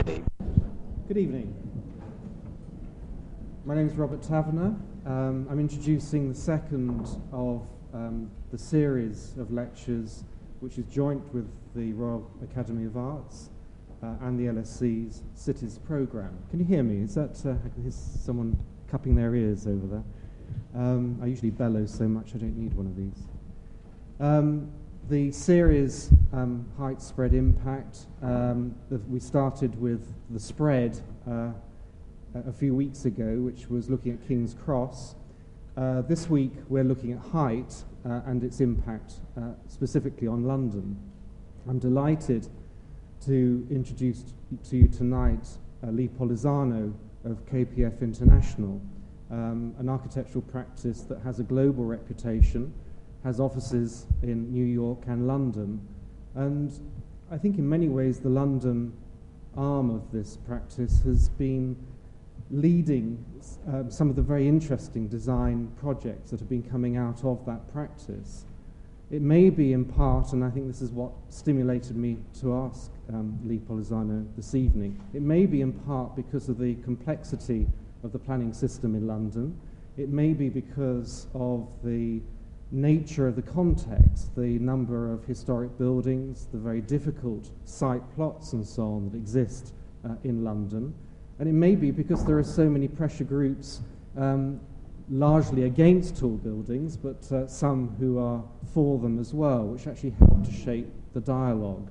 Good evening. My name is Robert Taverner. I'm introducing the second of the series of lectures which is joint with the Royal Academy of Arts and the LSE's Cities programme. Can you hear me? Is that I can hear someone cupping their ears over there? I usually bellow so much I don't need one of these. The series Height, Spread, Impact, we started with the spread a few weeks ago, which was looking at King's Cross. This week we're looking at height and its impact specifically on London. I'm delighted to introduce to you tonight Lee Polizano of KPF International, an architectural practice that has a global reputation, has offices in New York and London, and I think in many ways the London arm of this practice has been leading some of the very interesting design projects that have been coming out of that practice. It may be in part, and I think this is what stimulated me to ask Lee Polizano this evening, it may be in part because of the complexity of the planning system in London. It may be because of the nature of the context, the number of historic buildings, the very difficult site plots and so on that exist in London. And it may be because there are so many pressure groups largely against tall buildings, but some who are for them as well, which actually help to shape the dialogue.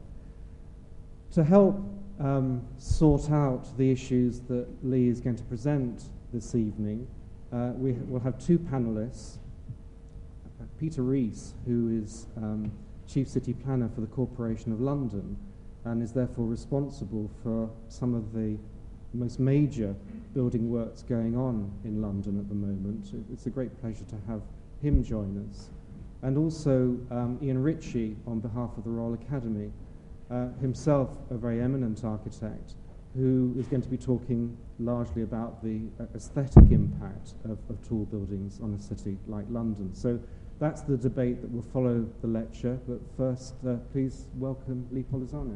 To help sort out the issues that Lee is going to present this evening, we will have two panelists. Peter Rees, who is Chief City Planner for the Corporation of London and is therefore responsible for some of the most major building works going on in London at the moment. It's a great pleasure to have him join us. And also Ian Ritchie on behalf of the Royal Academy, himself a very eminent architect who is going to be talking largely about the aesthetic impact of tall buildings on a city like London. So that's the debate that will follow the lecture, but first, please welcome Lee Polizano.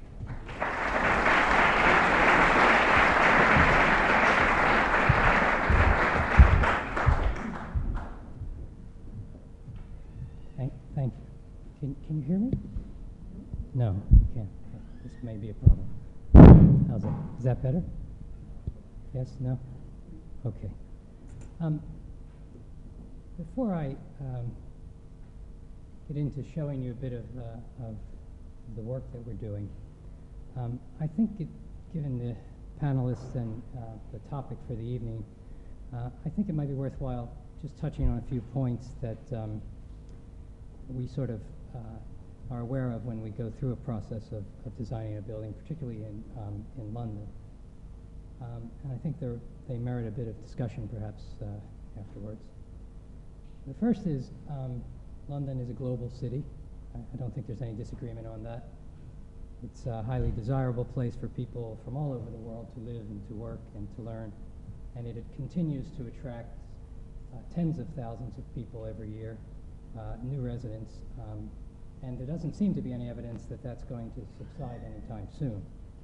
Thank you. Can you hear me? No, you can't. This may be a problem. How's that? Is that better? Yes? No? Okay. Before I get into showing you a bit of the work that we're doing, I think, given the panelists and the topic for the evening, I think it might be worthwhile just touching on a few points that we sort of are aware of when we go through a process of designing a building, particularly in London. And I think they merit a bit of discussion perhaps afterwards. The first is London is a global city. I don't think there's any disagreement on that. It's a highly desirable place for people from all over the world to live and to work and to learn. And it continues to attract tens of thousands of people every year, new residents. And there doesn't seem to be any evidence that that's going to subside anytime soon.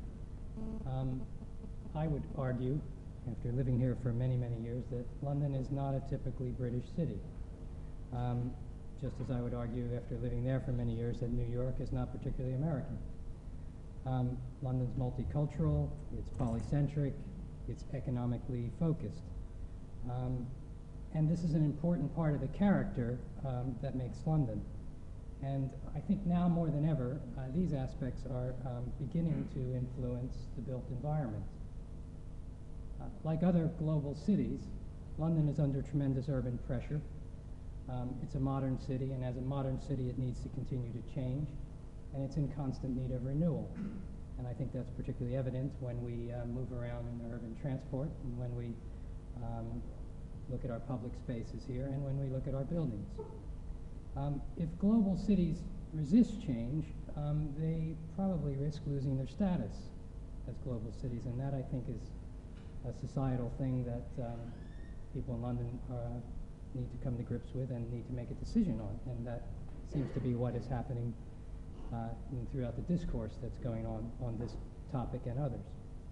I would argue, after living here for many, many years, that London is not a typically British city. Just as I would argue after living there for many years that New York is not particularly American. London's multicultural, it's polycentric, it's economically focused. And this is an important part of the character that makes London. And I think now more than ever, these aspects are beginning to influence the built environment. Like other global cities, London is under tremendous urban pressure. It's a modern city, and as a modern city, it needs to continue to change, and it's in constant need of renewal. And I think that's particularly evident when we move around in urban transport, and when we look at our public spaces here, and when we look at our buildings. If global cities resist change, they probably risk losing their status as global cities, and that, I think, is a societal thing that people in London need to come to grips with and need to make a decision on, and that seems to be what is happening throughout the discourse that's going on this topic and others.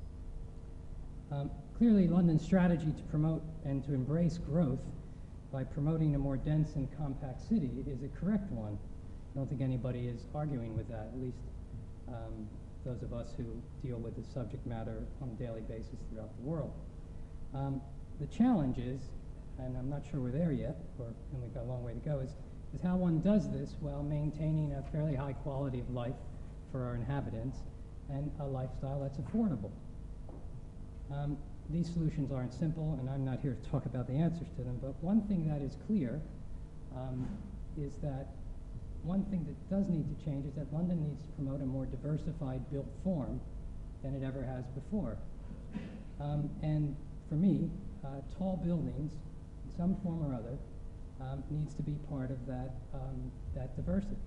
Clearly, London's strategy to promote and to embrace growth by promoting a more dense and compact city is a correct one. I don't think anybody is arguing with that, at least those of us who deal with the subject matter on a daily basis throughout the world. The challenge is, and I'm not sure we're there yet, and we've got a long way to go, is how one does this while maintaining a fairly high quality of life for our inhabitants and a lifestyle that's affordable. These solutions aren't simple, and I'm not here to talk about the answers to them, but one thing that is clear is that one thing that does need to change is that London needs to promote a more diversified built form than it ever has before. And for me, tall buildings, in some form or other, needs to be part of that, that diversity.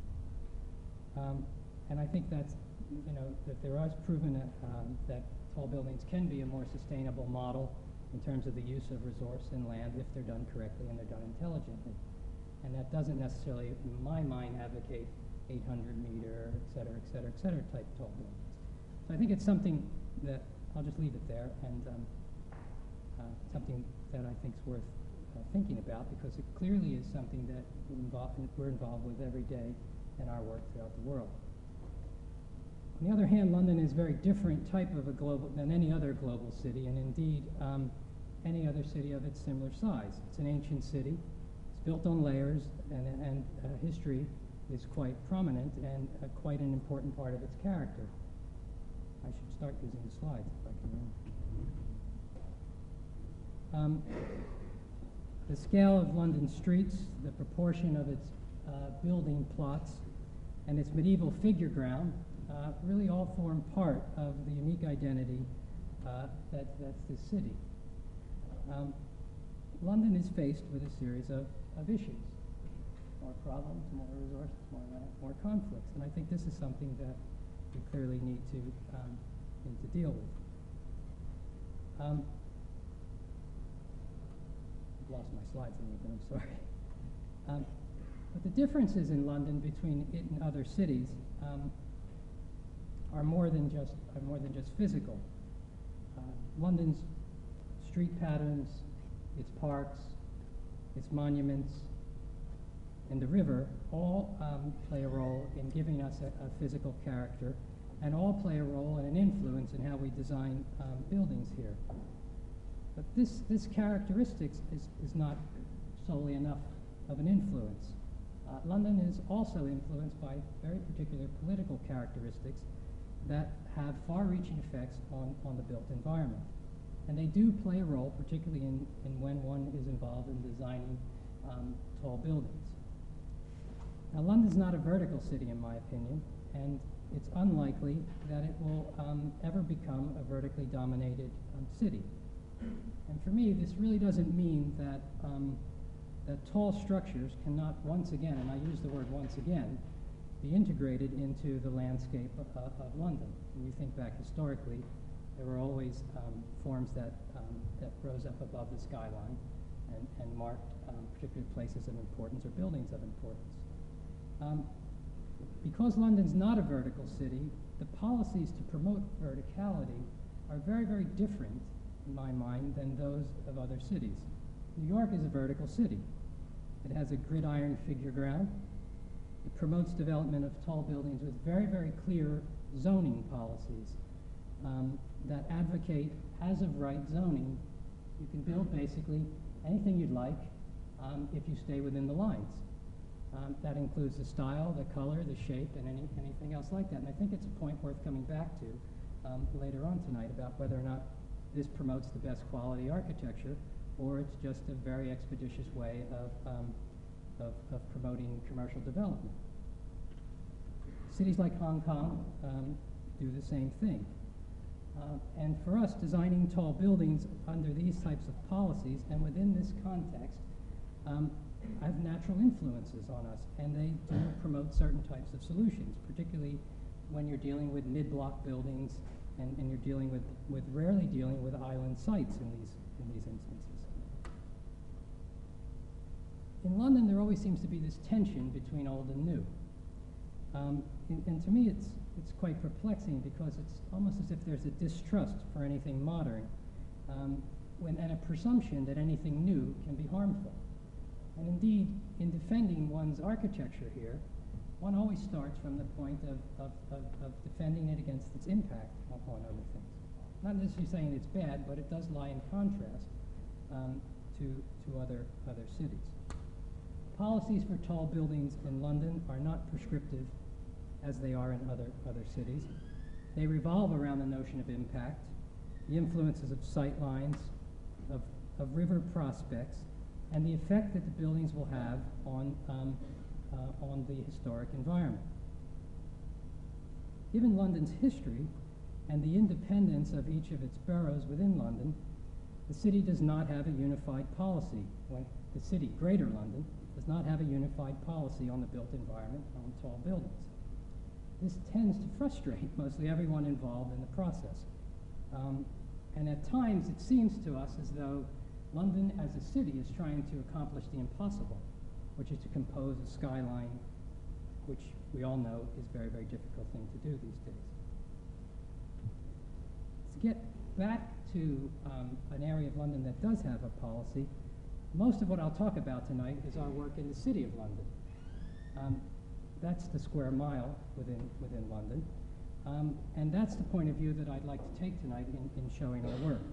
And I think that's, that there is proven that tall buildings can be a more sustainable model in terms of the use of resource and land if they're done correctly and they're done intelligently. And that doesn't necessarily, in my mind, advocate 800-meter, et cetera, type tall buildings. So I think it's something that, I'll just leave it there, and something that I think is worth thinking about, because it clearly is something that we're involved with every day in our work throughout the world. On the other hand, London is a very different type of a global than any other global city, and indeed any other city of its similar size. It's an ancient city. It's built on layers, and history is quite prominent and quite an important part of its character. I should start using the slides if I can remember. The scale of London streets, the proportion of its building plots, and its medieval figure ground really all form part of the unique identity that's this city. London is faced with a series of issues. More problems, more resources, more conflicts. And I think this is something that we clearly need to deal with. I've lost my slides a little bit, I'm sorry. But the differences in London between it and other cities are more than just physical. London's street patterns, its parks, its monuments, and the river all play a role in giving us a physical character, and all play a role and an influence in how we design buildings here. But this characteristics is not solely enough of an influence. London is also influenced by very particular political characteristics that have far-reaching effects on the built environment. And they do play a role, particularly in when one is involved in designing tall buildings. Now, London's not a vertical city, in my opinion, and it's unlikely that it will ever become a vertically dominated city. And for me, this really doesn't mean that that tall structures cannot once again, and I use the word once again, be integrated into the landscape of London. When you think back historically, there were always forms that rose up above the skyline and marked particular places of importance or buildings of importance. Because London's not a vertical city, the policies to promote verticality are very, very different, in my mind, than those of other cities. New York is a vertical city. It has a gridiron figure ground. It promotes development of tall buildings with very, very clear zoning policies that advocate as-of-right zoning. You can build basically anything you'd like if you stay within the lines. That includes the style, the color, the shape, and anything else like that. And I think it's a point worth coming back to later on tonight about whether or not this promotes the best quality architecture, or it's just a very expeditious way of promoting commercial development. Cities like Hong Kong do the same thing. And for us, designing tall buildings under these types of policies and within this context have natural influences on us, and they do promote certain types of solutions, particularly when you're dealing with mid-block buildings and you're dealing with rarely dealing with island sites in these instances. In London, there always seems to be this tension between old and new. And to me, it's quite perplexing, because it's almost as if there's a distrust for anything modern, and a presumption that anything new can be harmful. And indeed, in defending one's architecture here, one always starts from the point of defending it against its impact on other things. Not necessarily saying it's bad, but it does lie in contrast to other cities. Policies for tall buildings in London are not prescriptive as they are in other cities. They revolve around the notion of impact, the influences of sight lines, of river prospects, and the effect that the buildings will have on the historic environment. Given London's history and the independence of each of its boroughs within London, the city does not have a unified policy. When the city, Greater London, does not have a unified policy on the built environment on tall buildings. This tends to frustrate mostly everyone involved in the process. And at times it seems to us as though London as a city is trying to accomplish the impossible, which is to compose a skyline, which we all know is a very, very difficult thing to do these days. To get back to an area of London that does have a policy, most of what I'll talk about tonight is our work in the City of London. That's the square mile within London. And that's the point of view that I'd like to take tonight in showing our work.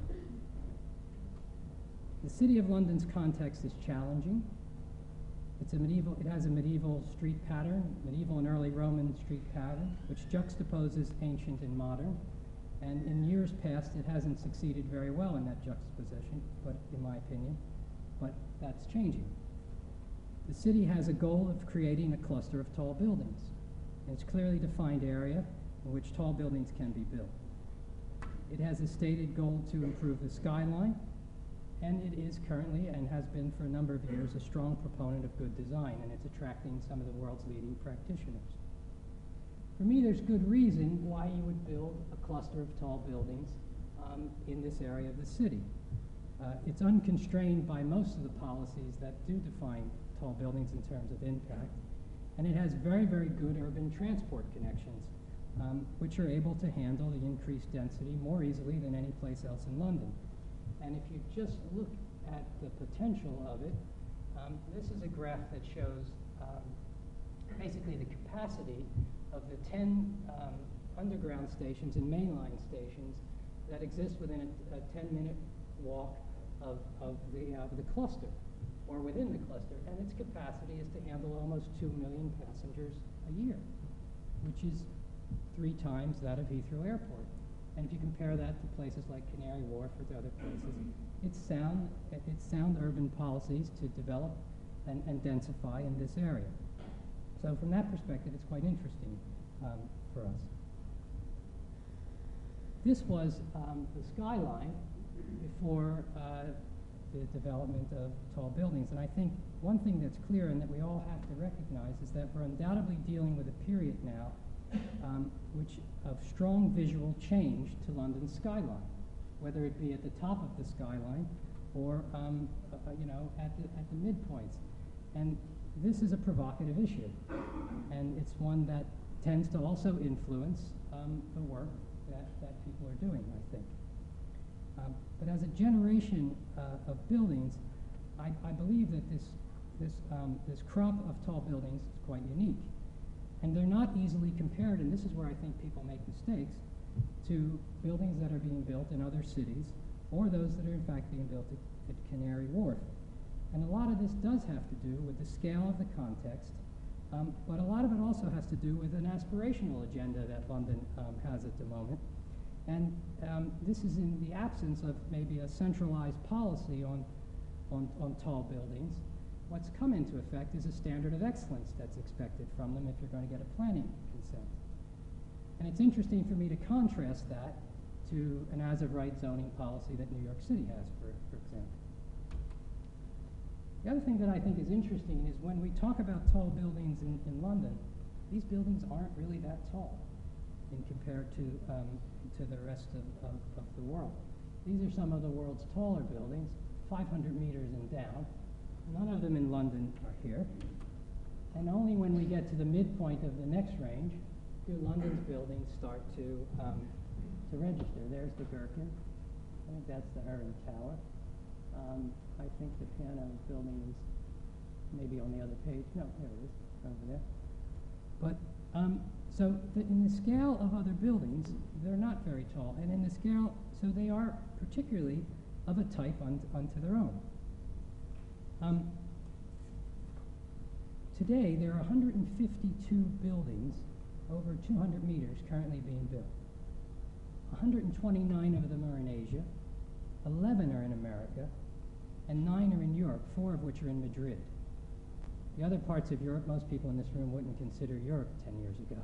The City of London's context is challenging. It has a medieval street pattern, medieval and early Roman street pattern, which juxtaposes ancient and modern. And in years past, it hasn't succeeded very well in that juxtaposition, but in my opinion, but that's changing. The city has a goal of creating a cluster of tall buildings. And it's a clearly defined area in which tall buildings can be built. It has a stated goal to improve the skyline, and it is currently, and has been for a number of years, a strong proponent of good design, and it's attracting some of the world's leading practitioners. For me, there's good reason why you would build a cluster of tall buildings in this area of the city. It's unconstrained by most of the policies that do define tall buildings in terms of impact, and it has very, very good urban transport connections, which are able to handle the increased density more easily than any place else in London. And if you just look at the potential of it, this is a graph that shows basically the capacity of the 10 underground stations and mainline stations that exist within a 10-minute walk of the cluster, or within the cluster, and its capacity is to handle almost 2 million passengers a year, which is 3 times that of Heathrow Airport. And if you compare that to places like Canary Wharf or to other places, it's sound urban policies to develop and densify in this area. So from that perspective, it's quite interesting for us. This was the skyline before the development of tall buildings. And I think one thing that's clear and that we all have to recognize is that we're undoubtedly dealing with a period now which of strong visual change to London's skyline, whether it be at the top of the skyline or at the midpoints. And this is a provocative issue, and it's one that tends to also influence the work that people are doing, I think. But as a generation of buildings, I believe that this crop of tall buildings is quite unique. And they're not easily compared, and this is where I think people make mistakes, to buildings that are being built in other cities, or those that are in fact being built at Canary Wharf. And a lot of this does have to do with the scale of the context, but a lot of it also has to do with an aspirational agenda that London has at the moment. And this is in the absence of maybe a centralized policy on tall buildings. What's come into effect is a standard of excellence that's expected from them if you're going to get a planning consent. And it's interesting for me to contrast that to an as-of-right zoning policy that New York City has, for example. The other thing that I think is interesting is when we talk about tall buildings in London, these buildings aren't really that tall in compared to the rest of the world. These are some of the world's taller buildings, 500 meters and down. None of them in London are here. And only when we get to the midpoint of the next range do London's buildings start to register. There's the Gherkin, I think that's the Heron Tower. I think the piano building is maybe on the other page. No, there it is, over there. But in the scale of other buildings, they're not very tall, and in the scale, so they are particularly of a type unto their own. Today, there are 152 buildings over 200 meters currently being built. 129 of them are in Asia, 11 are in America, and 9 are in Europe, 4 of which are in Madrid. The other parts of Europe, most people in this room wouldn't consider Europe 10 years ago.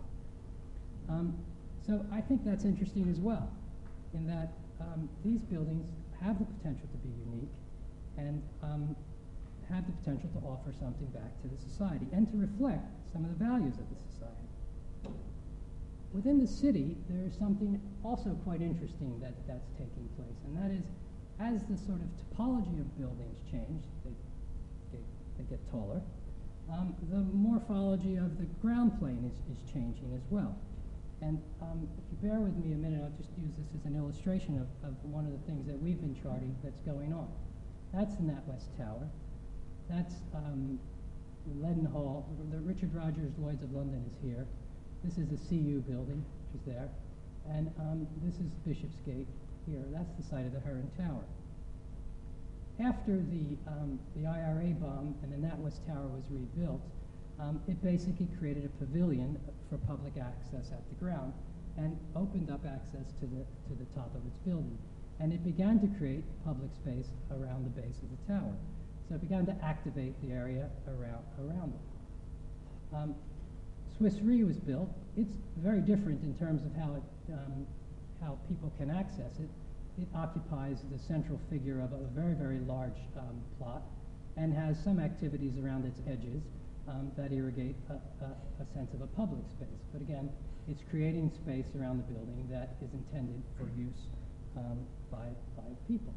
So I think that's interesting as well, in that these buildings have the potential to be unique and have the potential to offer something back to the society and to reflect some of the values of the society. Within the city, there is something also quite interesting that's taking place, and that is, as the sort of topology of buildings change, they get taller, the morphology of the ground plane is changing as well. And if you bear with me a minute, I'll just use this as an illustration of one of the things that we've been charting that's going on. That's the NatWest Tower. That's Leadenhall. The Richard Rogers Lloyd's of London is here. This is the CU building, which is there. And this is Bishopsgate here. That's the site of the Heron Tower. After the IRA bomb and the NatWest Tower was rebuilt, it basically created a pavilion for public access at the ground and opened up access to the top of its building. And it began to create public space around the base of the tower. So it began to activate the area around it. Swiss Re was built. It's very different in terms of how people can access it. It occupies the central figure of a very, very large plot and has some activities around its edges that irrigate a sense of a public space. But again, it's creating space around the building that is intended for use by people.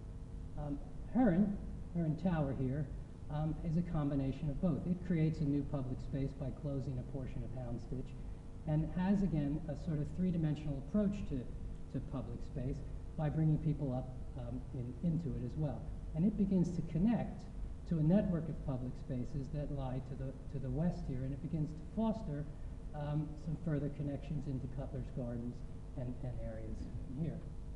Heron Tower here is a combination of both. It creates a new public space by closing a portion of Houndsditch and has, again, a sort of three-dimensional approach to public space by bringing people up into it as well. And it begins to connect to a network of public spaces that lie to the west here, and it begins to foster some further connections into Cutler's Gardens and areas here.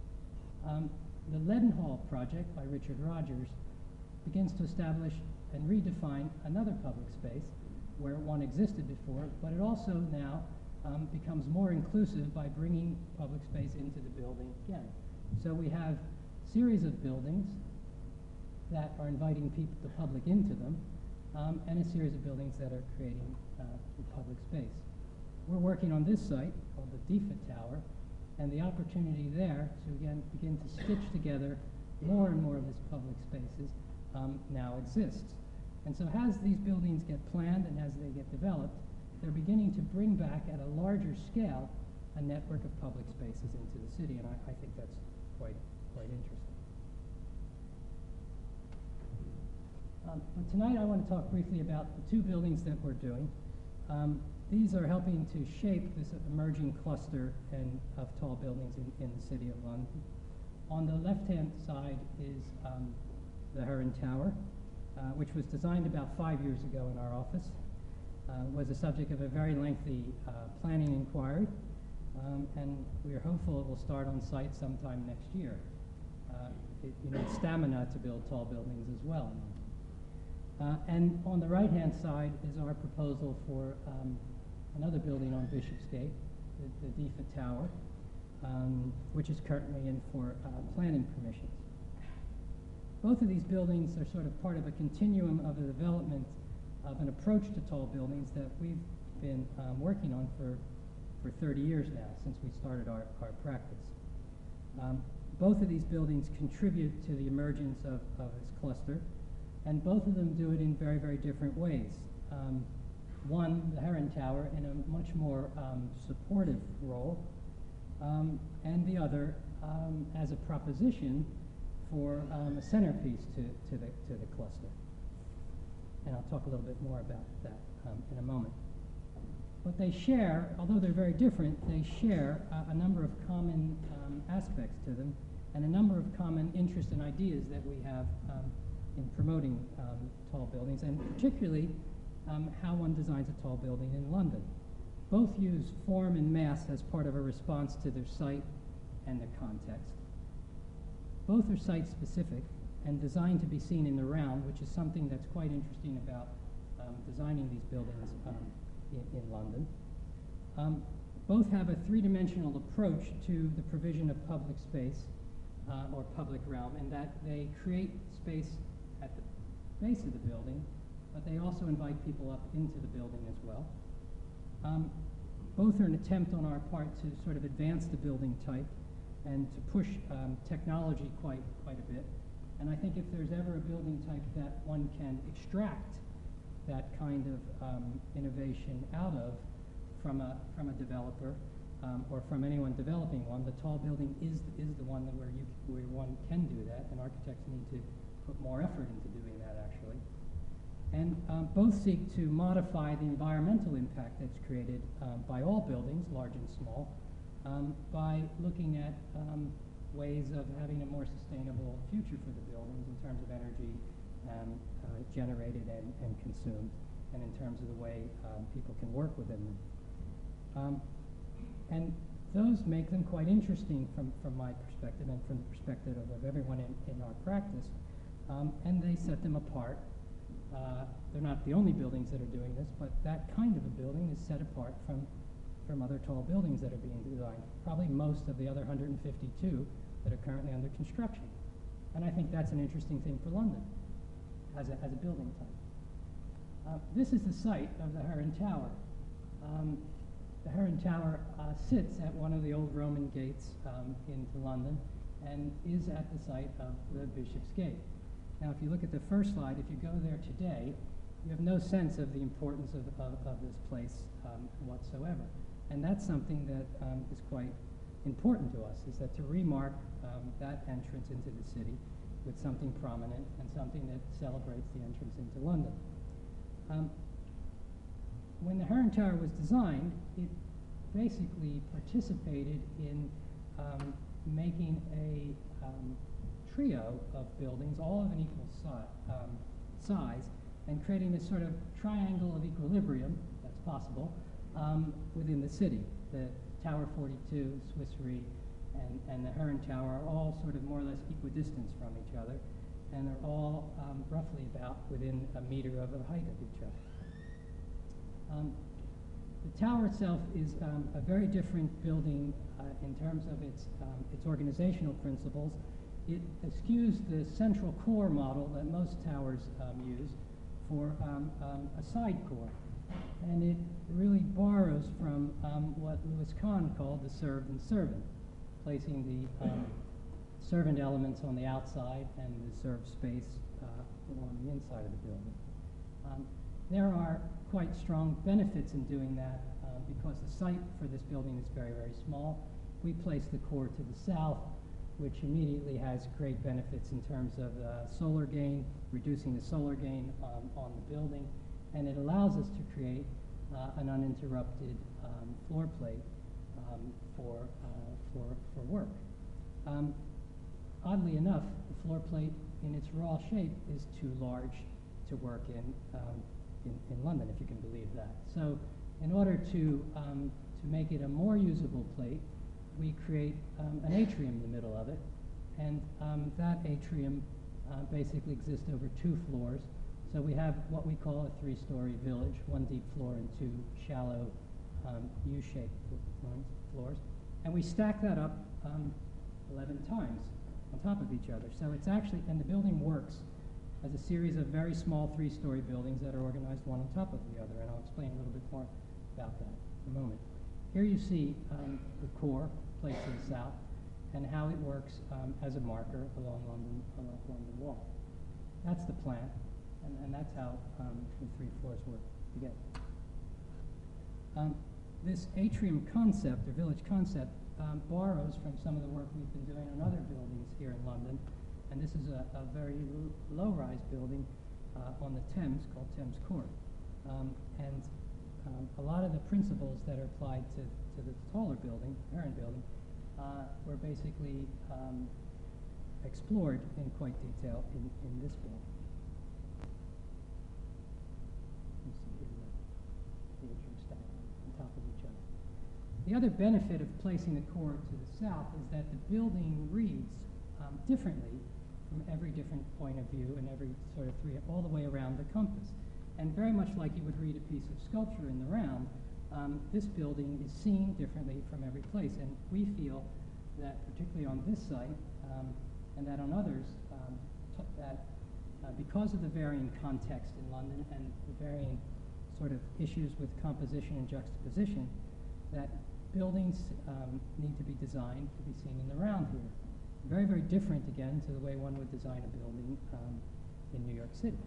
The Leadenhall project by Richard Rogers begins to establish and redefine another public space where one existed before, but it also now becomes more inclusive by bringing public space into the building again. So we have a series of buildings that are inviting the public into them, and a series of buildings that are creating public space. We're working on this site called the DIFA Tower, and the opportunity there to again begin to stitch together more and more of these public spaces now exists. And so as these buildings get planned and as they get developed, they're beginning to bring back at a larger scale a network of public spaces into the city, and I think that's quite interesting. But tonight I want to talk briefly about the two buildings that we're doing. These are helping to shape this emerging cluster of tall buildings in the city of London. On the left-hand side is the Heron Tower, which was designed about 5 years ago in our office, was the subject of a very lengthy planning inquiry, and we are hopeful it will start on site sometime next year. It needs stamina to build tall buildings as well. And on the right-hand side is our proposal for another building on Bishopsgate, the DIFA Tower, which is currently in for planning permissions. Both of these buildings are sort of part of a continuum of the development of an approach to tall buildings that we've been working on for 30 years now, since we started our practice. Both of these buildings contribute to the emergence of this cluster, and both of them do it in very, very different ways. One, the Heron Tower, in a much more supportive role, and the other as a proposition for a centerpiece to the cluster. And I'll talk a little bit more about that in a moment. What they share, although they're very different, they share a number of common aspects to them, and a number of common interests and ideas that we have in promoting tall buildings, and particularly how one designs a tall building in London. Both use form and mass as part of a response to their site and their context. Both are site-specific and designed to be seen in the round, which is something that's quite interesting about designing these buildings in London. Both have a three-dimensional approach to the provision of public space or public realm, in that they create space at the base of the building, but they also invite people up into the building as well. Both are an attempt on our part to sort of advance the building type and to push technology quite a bit. And I think if there's ever a building type that one can extract that kind of innovation out of from a developer or from anyone developing one, the tall building is the one where one can do that, and architects need to put more effort into doing that, actually. And both seek to modify the environmental impact that's created by all buildings, large and small, by looking at ways of having a more sustainable future for the buildings in terms of energy generated and consumed, and in terms of the way people can work within them. And those make them quite interesting from my perspective and from the perspective of everyone in our practice, and they set them apart. They're not the only buildings that are doing this, but that kind of a building is set apart from other tall buildings that are being designed, probably most of the other 152 that are currently under construction. And I think that's an interesting thing for London as a building type. This is the site of the Heron Tower. The Heron Tower sits at one of the old Roman gates into London and is at the site of the Bishop's Gate. Now, if you look at the first slide, if you go there today, you have no sense of the importance of this place whatsoever. And that's something that is quite important to us, is that to remark that entrance into the city with something prominent and something that celebrates the entrance into London. When the Heron Tower was designed, it basically participated in making a trio of buildings, all of an equal size, and creating this sort of triangle of equilibrium, that's possible, within the city. The Tower 42, Swiss Re, and the Heron Tower are all sort of more or less equidistant from each other, and they're all roughly about within a meter of the height of each other. The tower itself is a very different building in terms of its organizational principles. It eschews the central core model that most towers use for a side core. And it really borrows from what Louis Kahn called the served and servant, placing the servant elements on the outside and the served space on the inside of the building. There are quite strong benefits in doing that because the site for this building is very, very small. We place the core to the south, which immediately has great benefits in terms of solar gain, reducing the solar gain on the building, and it allows us to create an uninterrupted floor plate for work. Oddly enough, the floor plate in its raw shape is too large to work in London, if you can believe that. So in order to make it a more usable plate, we create an atrium in the middle of it, and that atrium basically exists over 2 floors. So we have what we call a 3-story village, 1 deep floor and 2 shallow U-shaped floors. And we stack that up 11 times on top of each other. So it's actually, and the building works as a series of very small 3-story buildings that are organized one on top of the other. And I'll explain a little bit more about that in a moment. Here you see the core placed to the south and how it works as a marker along London Wall. That's the plan, and that's how the 3 floors work together. This atrium concept, or village concept, borrows from some of the work we've been doing on other buildings here in London, and this is a very low-rise building on the Thames called Thames Court. A lot of the principles that are applied to the taller building, Heron building, were basically explored in quite detail in this building. You see here the atrium stacked on top of each other. The other benefit of placing the core to the south is that the building reads differently from every different point of view and every sort of all the way around the compass. And very much like you would read a piece of sculpture in the round, this building is seen differently from every place. And we feel that particularly on this site and that on others, because of the varying context in London and the varying sort of issues with composition and juxtaposition, that buildings need to be designed to be seen in the round here. Very, very different, again, to the way one would design a building in New York City.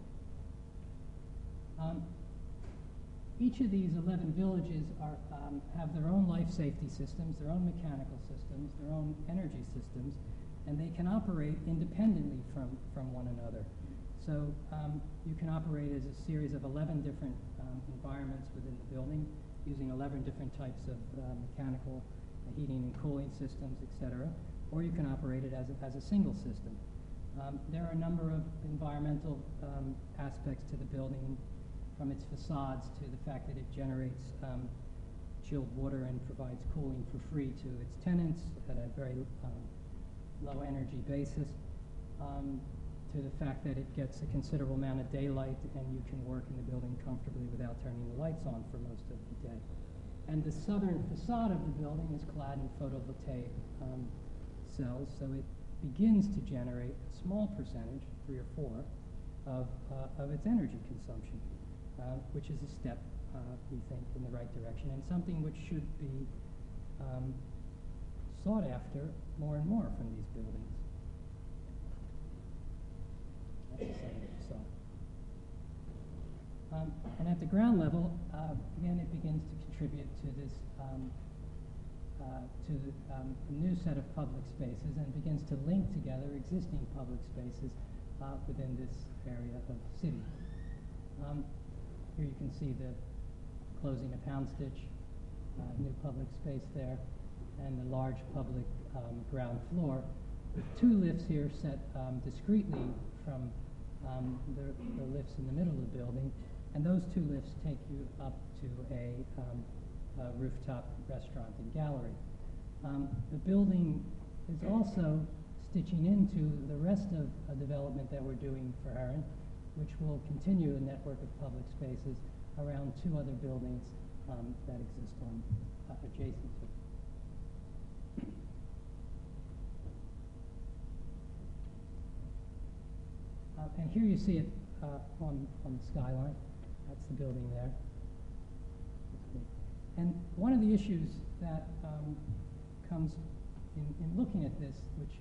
Each of these 11 villages have their own life safety systems, their own mechanical systems, their own energy systems, and they can operate independently from one another. So you can operate as a series of 11 different environments within the building, using 11 different types of mechanical heating and cooling systems, etc. Or you can operate it as a single system. There are a number of environmental aspects to the building, from its facades to the fact that it generates chilled water and provides cooling for free to its tenants at a very low energy basis, to the fact that it gets a considerable amount of daylight and you can work in the building comfortably without turning the lights on for most of the day. And the southern facade of the building is clad in photovoltaic cells, so it begins to generate a small percentage, 3 or 4, of its energy consumption, which is a step, we think, in the right direction, and something which should be sought after more and more from these buildings. That's the southern facade. And at the ground level, again, it begins to contribute to this a new set of public spaces and begins to link together existing public spaces within this area of city. Here you can see the closing of Houndsditch, new public space there, and the large public ground floor with 2 lifts here set discretely from the lifts in the middle of the building, and those 2 lifts take you up to a rooftop restaurant and gallery. The building is also stitching into the rest of a development that we're doing for Heron, which will continue a network of public spaces around 2 other buildings that exist on adjacent to it. And here you see it on the skyline. That's the building there. And one of the issues that comes in looking at this, which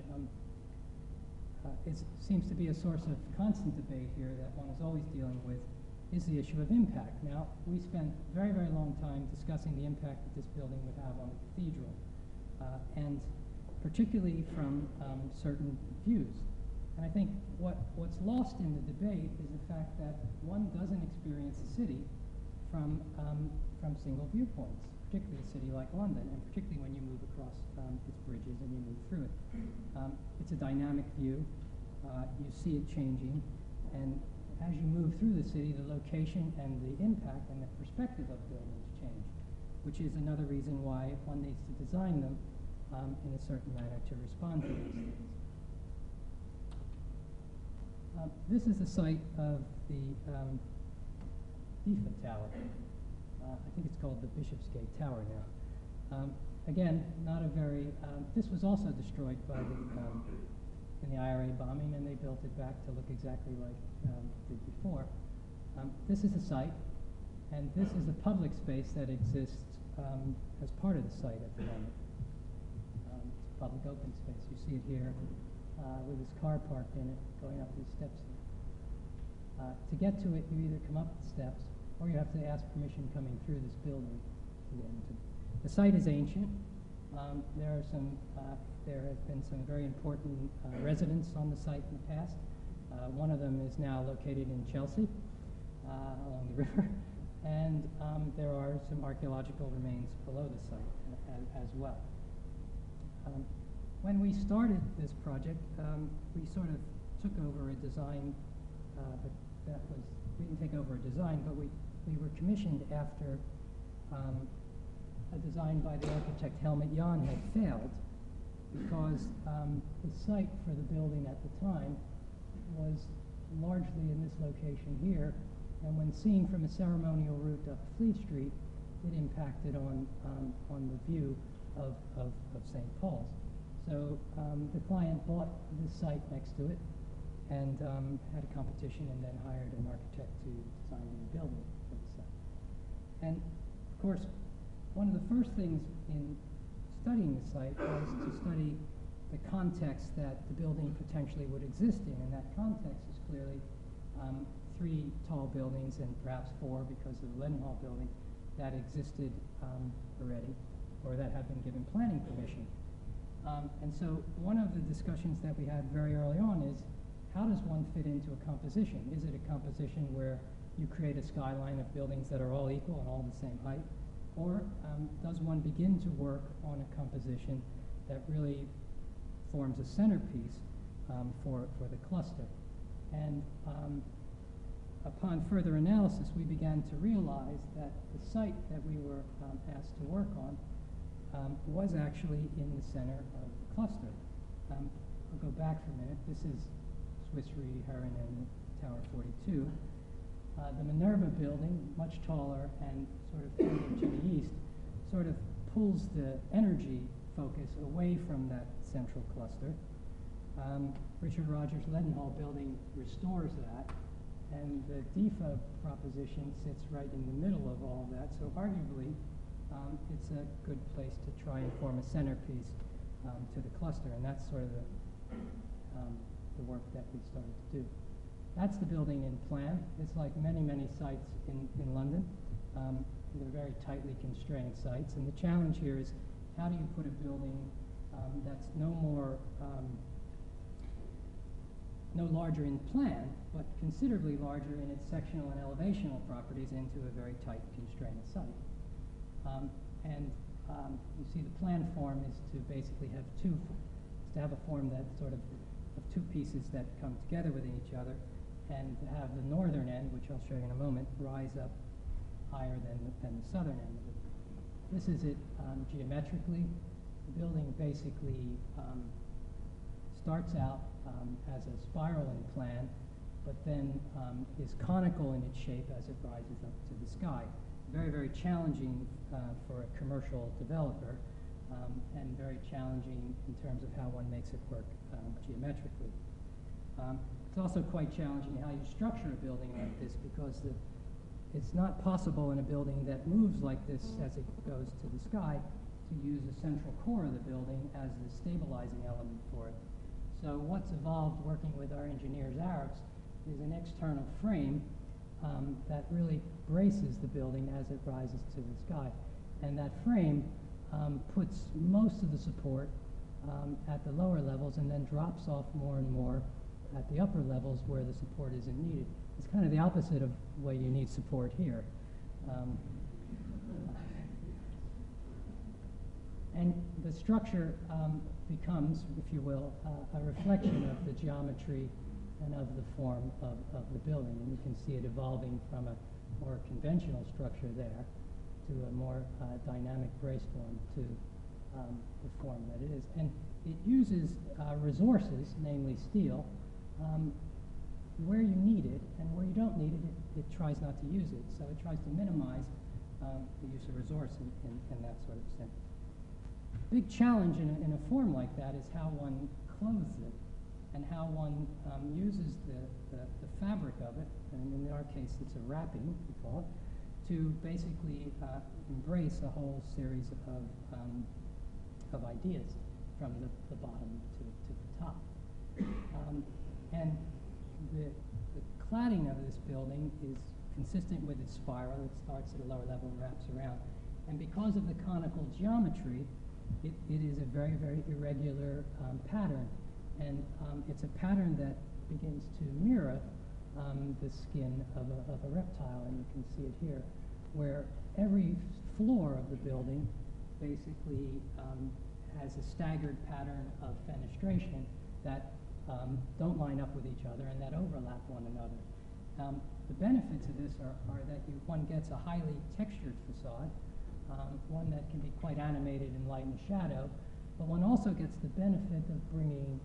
seems to be a source of constant debate here that one is always dealing with, is the issue of impact. Now, we spent a very, very long time discussing the impact that this building would have on the cathedral, and particularly from certain views. And I think what's lost in the debate is the fact that one doesn't experience a city from single viewpoints, particularly a city like London, and particularly when you move across its bridges and you move through it. It's a dynamic view. You see it changing, and as you move through the city, the location and the impact and the perspective of buildings change, which is another reason why one needs to design them in a certain manner to respond to these things. This is the site of the DIFA Tower. I think it's called the Bishopsgate Tower now. Again, not a very, this was also destroyed by in the IRA bombing, and they built it back to look exactly like it did before. This is the site, and this is the public space that exists as part of the site at the moment. It's public open space. You see it here with this car parked in it, going up these steps here. To get to it, you either come up the steps, or you have to ask permission coming through this building to get into it. The site is ancient. There have been some very important residents on the site in the past. One of them is now located in Chelsea, along the river, and there are some archaeological remains below the site as well. when we started this project, we sort of took over a design that was, we didn't take over a design, but we were commissioned after a design by the architect Helmut Jahn had failed, because the site for the building at the time was largely in this location here, and when seen from a ceremonial route up Fleet Street, it impacted on the view of St. Paul's. So the client bought this site next to it and had a competition, and then hired an architect to design a new building for the site. And of course, one of the first things in studying the site was to study the context that the building potentially would exist in, and that context is clearly 3 tall buildings and perhaps 4 because of the Leadenhall building that existed already, or that had been given planning permission. And so one of the discussions that we had very early on is, how does one fit into a composition? Is it a composition where you create a skyline of buildings that are all equal and all the same height? Or does one begin to work on a composition that really forms a centerpiece for the cluster? And upon further analysis, we began to realize that the site that we were asked to work on was actually in the center of the cluster. I'll go back for a minute. This is Swiss Re, Heron, and Tower 42. The Minerva building, much taller and sort of further to the east, sort of pulls the energy focus away from that central cluster. Richard Rogers Leadenhall building restores that, and the DEFA proposition sits right in the middle of all of that, so arguably it's a good place to try and form a centerpiece to the cluster, and that's sort of the work that we started to do. That's the building in plan. It's like many, many sites in London. They're very tightly constrained sites, and the challenge here is, how do you put a building that's no larger in plan, but considerably larger in its sectional and elevational properties into a very tight, constrained site? You see the plan form is to basically have a form that sort of 2 pieces that come together within each other, and to have the northern end, which I'll show you in a moment, rise up higher than the southern end of it. This is it geometrically. The building basically starts out as a spiral in plan, but then is conical in its shape as it rises up to the sky. Very, very challenging for a commercial developer, and very challenging in terms of how one makes it work geometrically. It's also quite challenging how you structure a building like this, because it's not possible in a building that moves like this as it goes to the sky to use the central core of the building as the stabilizing element for it. So what's evolved working with our engineers Arabs is an external frame that really braces the building as it rises to the sky. And that frame puts most of the support at the lower levels, and then drops off more and more at the upper levels where the support isn't needed. It's kind of the opposite of where you need support here. And the structure becomes, if you will, a reflection of the geometry and of the form of the building. And you can see it evolving from a more conventional structure there to a more dynamic brace form to the form that it is. And it uses resources, namely steel, where you need it, and where you don't need it, it tries not to use it. So it tries to minimize the use of resource in that sort of sense. Big challenge in a form like that is how one clothes it, and how one uses the fabric of it, and in our case it's a wrapping, we call it, to basically embrace a whole series of ideas from the bottom to the top. And the cladding of this building is consistent with its spiral. It starts at a lower level and wraps around. And because of the conical geometry, it is a very, very irregular pattern. And it's a pattern that begins to mirror the skin of a reptile, and you can see it here, where every floor of the building basically has a staggered pattern of fenestration that don't line up with each other and that overlap one another. The benefits of this are that one gets a highly textured facade, one that can be quite animated in light and shadow, but one also gets the benefit of bringing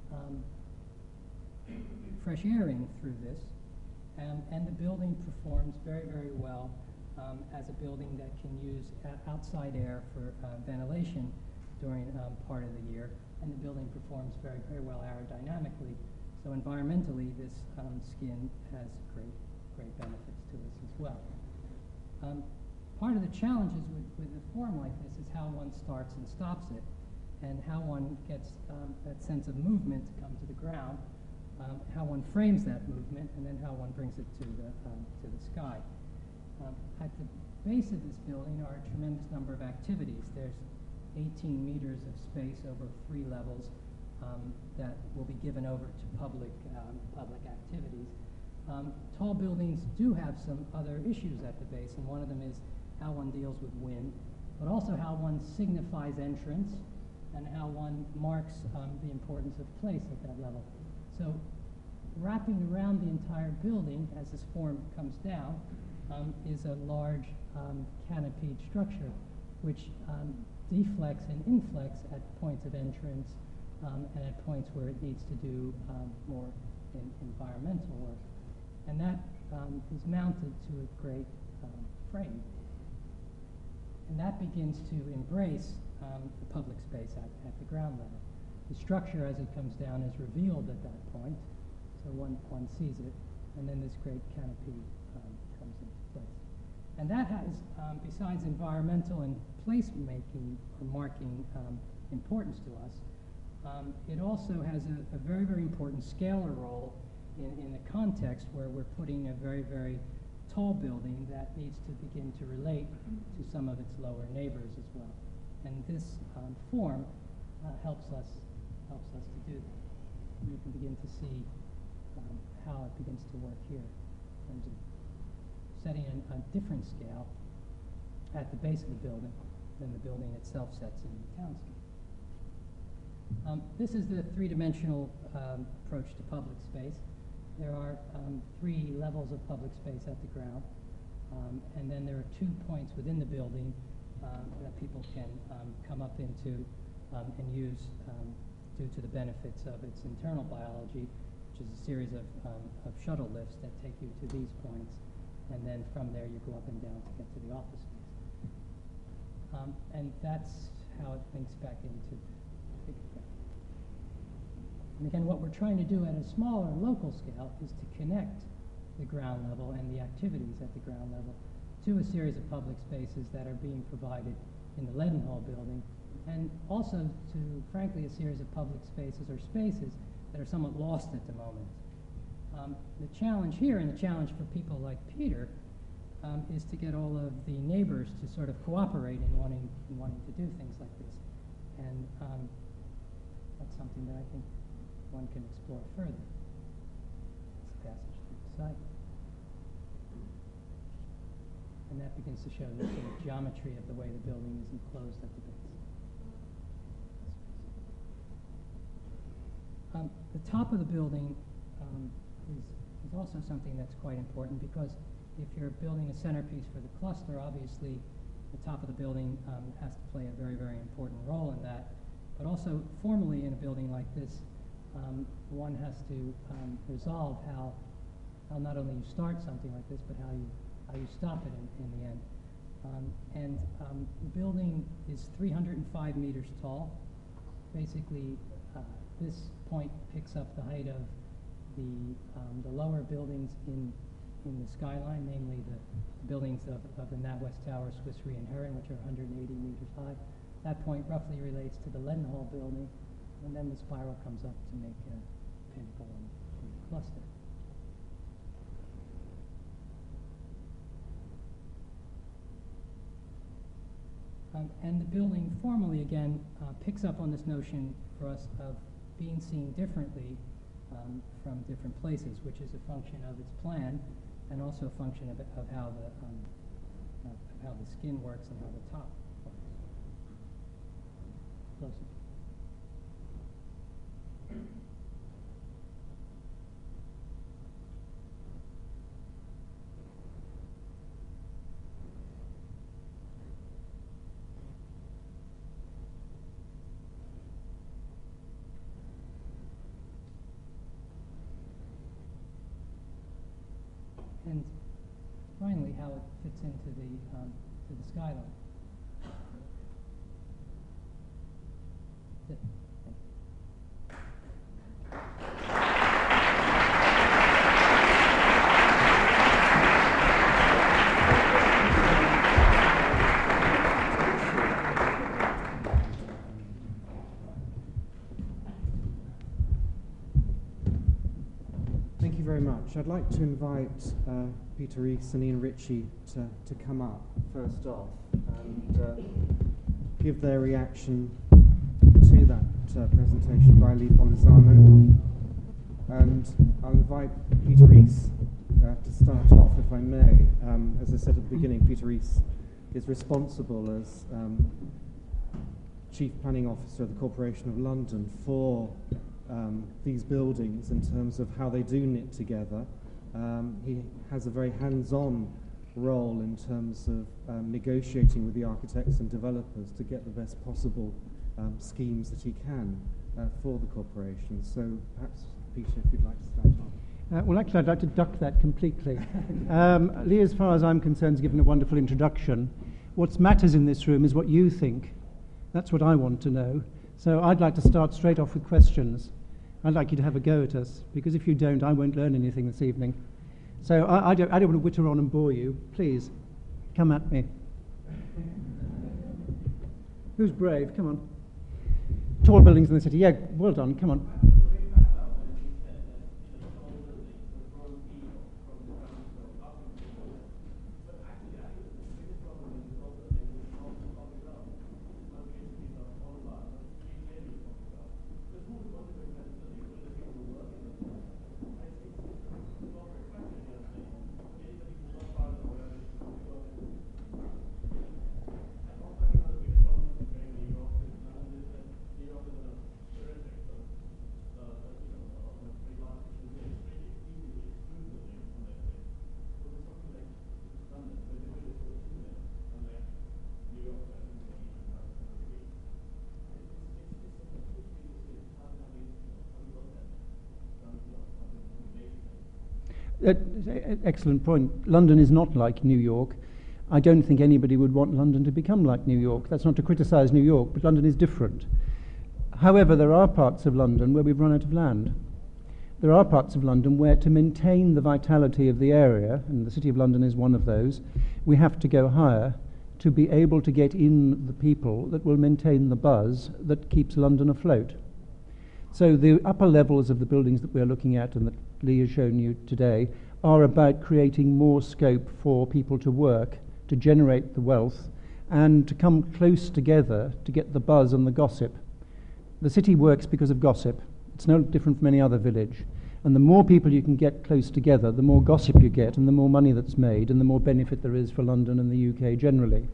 fresh air in through this, and the building performs very, very well as a building that can use outside air for ventilation during part of the year, and the building performs very, very well aerodynamically. So environmentally, this skin has great benefits to us as well. Part of the challenges with a form like this is how one starts and stops it, and how one gets that sense of movement to come to the ground, how one frames that movement, and then how one brings it to the sky. At the base of this building are a tremendous number of activities. There's 18 meters of space over 3 levels that will be given over to public activities. Tall buildings do have some other issues at the base, and one of them is how one deals with wind, but also how one signifies entrance and how one marks the importance of place at that level. So wrapping around the entire building as this form comes down is a large canopied structure which deflects and inflects at points of entrance and at points where it needs to do more environmental work. And that is mounted to a great frame. And that begins to embrace the public space at the ground level. The structure as it comes down is revealed at that point, so one sees it, and then this great canopy comes into place. And that has, besides environmental and place-making or marking importance to us, it also has a very, very important scalar role in the context where we're putting a very, very tall building that needs to begin to relate to some of its lower neighbors as well. And this form helps us to do that. You can begin to see how it begins to work here in terms of setting a different scale at the base of the building than the building itself sets in the townscape. This is the three-dimensional approach to public space. There are 3 levels of public space at the ground, and then there are 2 points within the building that people can come up into and use due to the benefits of its internal biology, which is a series of shuttle lifts that take you to these points, and then from there you go up and down to get to the office space. And that's how it links back into the big ground. And again, what we're trying to do at a smaller local scale is to connect the ground level and the activities at the ground level to a series of public spaces that are being provided in the Leadenhall building, and also to, frankly, a series of public spaces or spaces that are somewhat lost at the moment. The challenge here, and the challenge for people like Peter, is to get all of the neighbors to sort of cooperate in wanting to do things like this. And that's something that I think one can explore further. This passage to the side. And that begins to show the sort of geometry of the way the building is enclosed at the base. The top of the building is also something that's quite important, because if you're building a centerpiece for the cluster, obviously the top of the building has to play a very, very important role in that. But also formally in a building like this, one has to resolve how not only you start something like this, but how you stop it in the end. The building is 305 meters tall. Basically, this point picks up the height of the lower buildings in the skyline, namely the buildings of the NatWest Tower, Swiss Re and Heron, which are 180 meters high. That point roughly relates to the Leadenhall building, and then the spiral comes up to make a pinnacle in the cluster. And the building formally, again, picks up on this notion for us of being seen differently from different places, which is a function of its plan, and also a function of how the skin works and how the top works. Closer. And finally, how it fits into the skyline. That's it. Thank you very much. I'd like to invite Peter Rees and Ian Ritchie to come up first off and give their reaction to that presentation by Lee Polizano. And I'll invite Peter Rees to start off, if I may. As I said at the beginning, Peter Rees is responsible as Chief Planning Officer of the Corporation of London for these buildings in terms of how they do knit together. He has a very hands-on role in terms of negotiating with the architects and developers to get the best possible schemes that he can for the corporation. So perhaps, Peter, if you'd like to start off. Well, actually, I'd like to duck that completely. Lee, as far as I'm concerned, has given a wonderful introduction. What matters in this room is what you think. That's what I want to know. So I'd like to start straight off with questions. I'd like you to have a go at us, because if you don't, I won't learn anything this evening. So I don't want to witter on and bore you. Please, come at me. Who's brave? Come on. Tall buildings in the city. Yeah, well done. Come on. Excellent point. London is not like New York. I don't think anybody would want London to become like New York. That's not to criticise New York, but London is different. However, there are parts of London where we've run out of land. There are parts of London where, to maintain the vitality of the area, and the City of London is one of those, we have to go higher to be able to get in the people that will maintain the buzz that keeps London afloat. So the upper levels of the buildings that we're looking at and that Lee has shown you today are about creating more scope for people to work, to generate the wealth, and to come close together to get the buzz and the gossip. The city works because of gossip. It's no different from any other village. And the more people you can get close together, the more gossip you get and the more money that's made and the more benefit there is for London and the UK generally.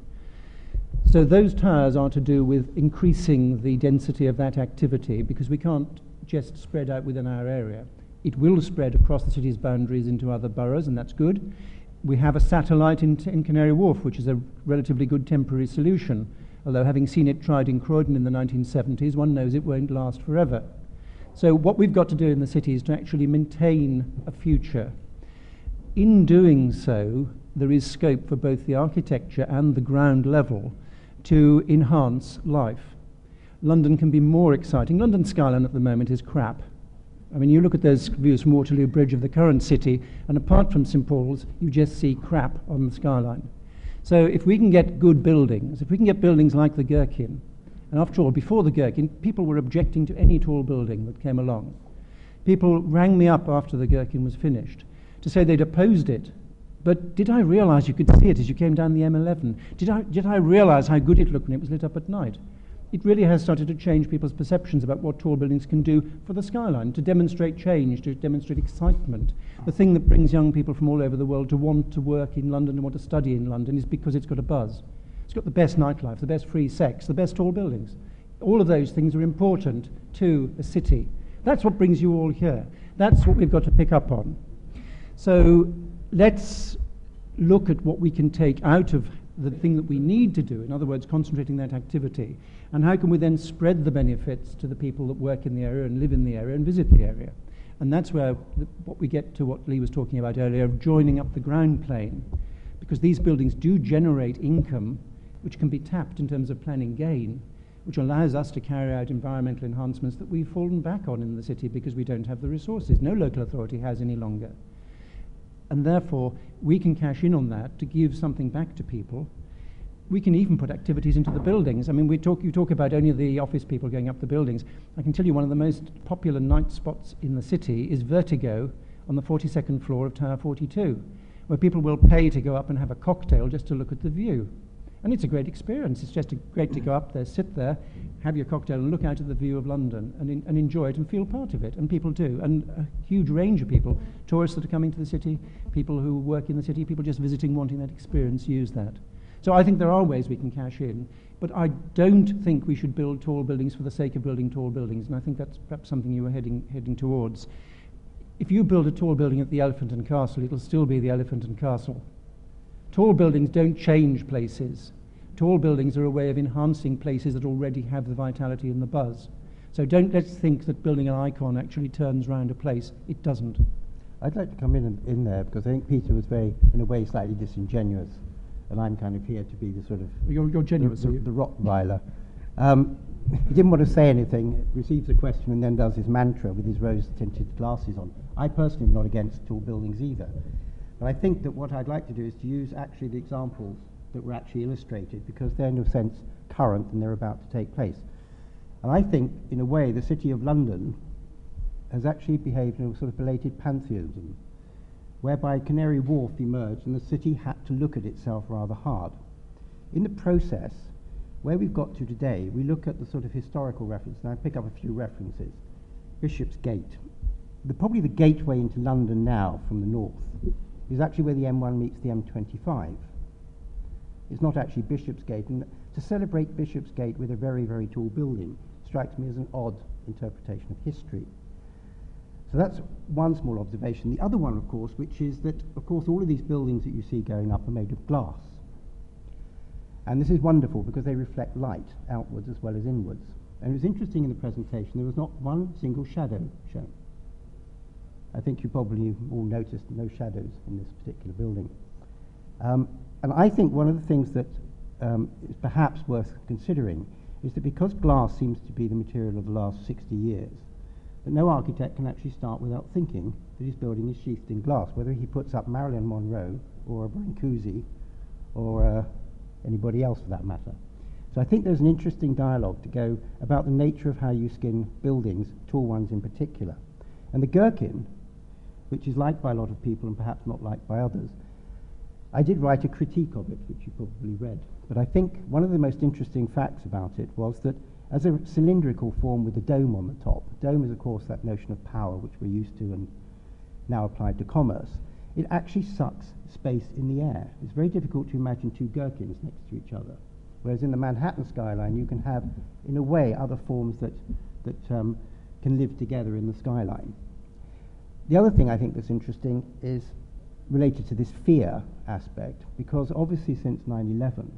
So those towers are to do with increasing the density of that activity, because we can't just spread out within our area. It will spread across the city's boundaries into other boroughs, and that's good. We have a satellite in Canary Wharf, which is a relatively good temporary solution, although having seen it tried in Croydon in the 1970s, one knows it won't last forever. So what we've got to do in the city is to actually maintain a future. In doing so, there is scope for both the architecture and the ground level to enhance life. London can be more exciting. London skyline at the moment is crap. I mean, you look at those views from Waterloo Bridge of the current city, and apart from St Paul's, you just see crap on the skyline. So if we can get good buildings, if we can get buildings like the Gherkin, and after all, before the Gherkin, people were objecting to any tall building that came along. People rang me up after the Gherkin was finished to say they'd opposed it. But did I realise you could see it as you came down the M11? Did I realise how good it looked when it was lit up at night? It really has started to change people's perceptions about what tall buildings can do for the skyline, to demonstrate change, to demonstrate excitement. The thing that brings young people from all over the world to want to work in London and want to study in London is because it's got a buzz. It's got the best nightlife, the best free sex, the best tall buildings. All of those things are important to a city. That's what brings you all here. That's what we've got to pick up on. So let's look at what we can take out of the thing that we need to do, in other words, concentrating that activity, and how can we then spread the benefits to the people that work in the area and live in the area and visit the area. And that's where what we get to what Lee was talking about earlier, of joining up the ground plane, because these buildings do generate income which can be tapped in terms of planning gain, which allows us to carry out environmental enhancements that we've fallen back on in the city because we don't have the resources. No local authority has any longer. And therefore, we can cash in on that to give something back to people. We can even put activities into the buildings. I mean, you talk about only the office people going up the buildings. I can tell you one of the most popular night spots in the city is Vertigo on the 42nd floor of Tower 42, where people will pay to go up and have a cocktail just to look at the view. And it's a great experience. It's just great to go up there, sit there, have your cocktail and look out at the view of London and enjoy it and feel part of it. And people do. And a huge range of people, tourists that are coming to the city, people who work in the city, people just visiting, wanting that experience, use that. So I think there are ways we can cash in, but I don't think we should build tall buildings for the sake of building tall buildings, and I think that's perhaps something you were heading towards. If you build a tall building at the Elephant and Castle, it'll still be the Elephant and Castle. Tall buildings don't change places. Tall buildings are a way of enhancing places that already have the vitality and the buzz. So let's think that building an icon actually turns round a place. It doesn't. I'd like to come in there because I think Peter was very, in a way, slightly disingenuous, and I'm kind of here to be the sort of... You're genuous, the Rottweiler. He didn't want to say anything, receives a question and then does his mantra with his rose-tinted glasses on. I personally am not against tall buildings either. But I think that what I'd like to do is to use actually the examples that were actually illustrated, because they're in a sense current and they're about to take place. And I think, in a way, the City of London has actually behaved in a sort of belated pantheism, whereby Canary Wharf emerged and the city had to look at itself rather hard. In the process, where we've got to today, we look at the sort of historical reference, and I pick up a few references. Bishopsgate. Probably the gateway into London now from the north is actually where the M1 meets the M25. It's not actually Bishopsgate, and to celebrate Bishopsgate with a very, very tall building strikes me as an odd interpretation of history. So that's one small observation. The other one, of course, which is that, of course, all of these buildings that you see going up are made of glass. And this is wonderful because they reflect light outwards as well as inwards. And it was interesting in the presentation, there was not one single shadow shown. I think you probably all noticed no shadows in this particular building. And I think one of the things that is perhaps worth considering is that because glass seems to be the material of the last 60 years, that no architect can actually start without thinking that his building is sheathed in glass, whether he puts up Marilyn Monroe or a Brancusi or anybody else for that matter. So I think there's an interesting dialogue to go about the nature of how you skin buildings, tall ones in particular. And the Gherkin, which is liked by a lot of people and perhaps not liked by others, I did write a critique of it, which you probably read. But I think one of the most interesting facts about it was that as a cylindrical form with a dome on the top, dome is of course that notion of power which we're used to and now applied to commerce, it actually sucks space in the air. It's very difficult to imagine two gherkins next to each other. Whereas in the Manhattan skyline you can have, in a way, other forms that can live together in the skyline. The other thing I think that's interesting is related to this fear aspect, because obviously since 9/11,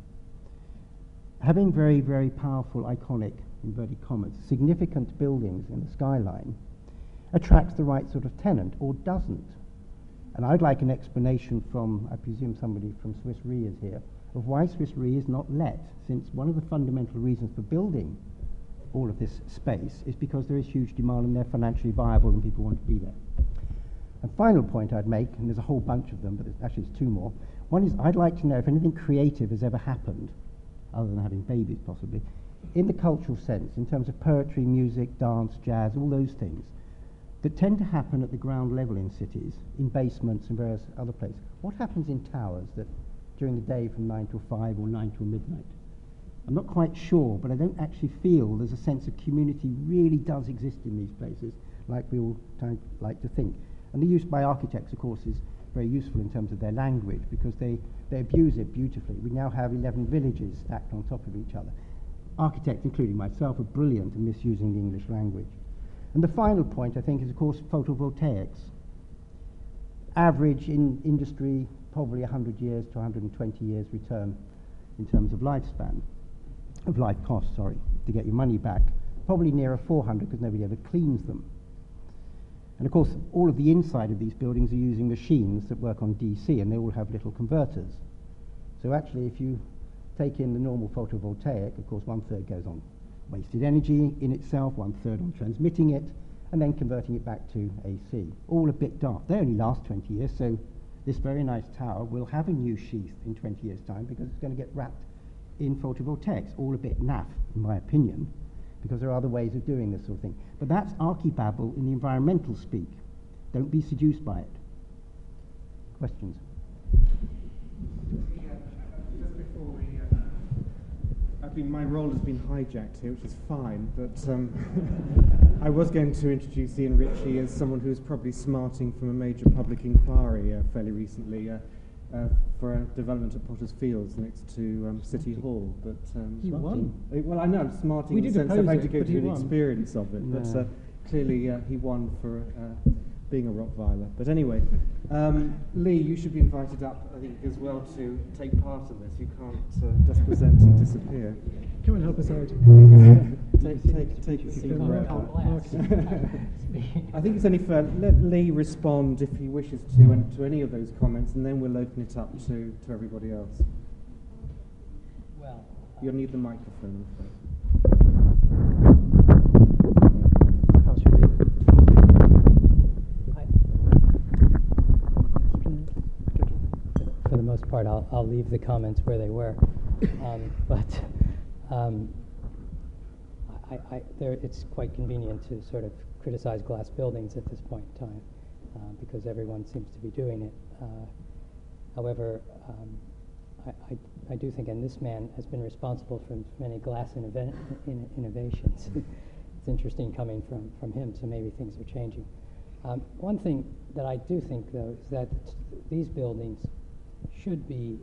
having very, very powerful, iconic, inverted commas, significant buildings in the skyline attracts the right sort of tenant, or doesn't. And I'd like an explanation from, I presume somebody from Swiss Re is here, of why Swiss Re is not let, since one of the fundamental reasons for building all of this space is because there is huge demand and they're financially viable and people want to be there. And final point I'd make, and there's a whole bunch of them, but actually it's two more. One is I'd like to know if anything creative has ever happened, other than having babies possibly, in the cultural sense, in terms of poetry, music, dance, jazz, all those things, that tend to happen at the ground level in cities, in basements and various other places. What happens in towers that during the day from 9 till 5 or 9 till midnight? I'm not quite sure, but I don't actually feel there's a sense of community really does exist in these places, like we all like to think. And the use by architects, of course, is very useful in terms of their language, because they abuse it beautifully. We now have 11 villages stacked on top of each other. Architects, including myself, are brilliant in misusing the English language. And the final point, I think, is, of course, photovoltaics. Average in industry, probably 100 years to 120 years return in terms of lifespan, of life cost, sorry, to get your money back. Probably nearer 400 because nobody ever cleans them. And of course, all of the inside of these buildings are using machines that work on DC, and they all have little converters. So actually, if you take in the normal photovoltaic, of course, 1/3 goes on wasted energy in itself, 1/3 on transmitting it, and then converting it back to AC. All a bit daft. They only last 20 years, so this very nice tower will have a new sheath in 20 years' time because it's going to get wrapped in photovoltaics. All a bit naff, in my opinion, because there are other ways of doing this sort of thing. But that's archibabble in the environmental speak. Don't be seduced by it. Questions? Just before we, my role has been hijacked here, which is fine, but I was going to introduce Ian Ritchie as someone who's probably smarting from a major public inquiry fairly recently for a development at Potter's Fields next to City Hall. But he won. Well, I know I'm smarting in the sense of having to go through the experience of it, but clearly he won for being a Rottweiler. But anyway, Lee, you should be invited up, I think, as well to take part in this. You can't just present and disappear. Come and help us out. Take a seat. I think it's only fair. Let Lee respond if he wishes to any of those comments, and then we'll open it up to everybody else. Well, you'll need the microphone. For the most part, I'll leave the comments where they were, but it's quite convenient to sort of criticize glass buildings at this point in time because everyone seems to be doing it. However, I do think, and this man has been responsible for many glass innovations. It's interesting coming from him, so maybe things are changing. One thing that I do think, though, is that these buildings should be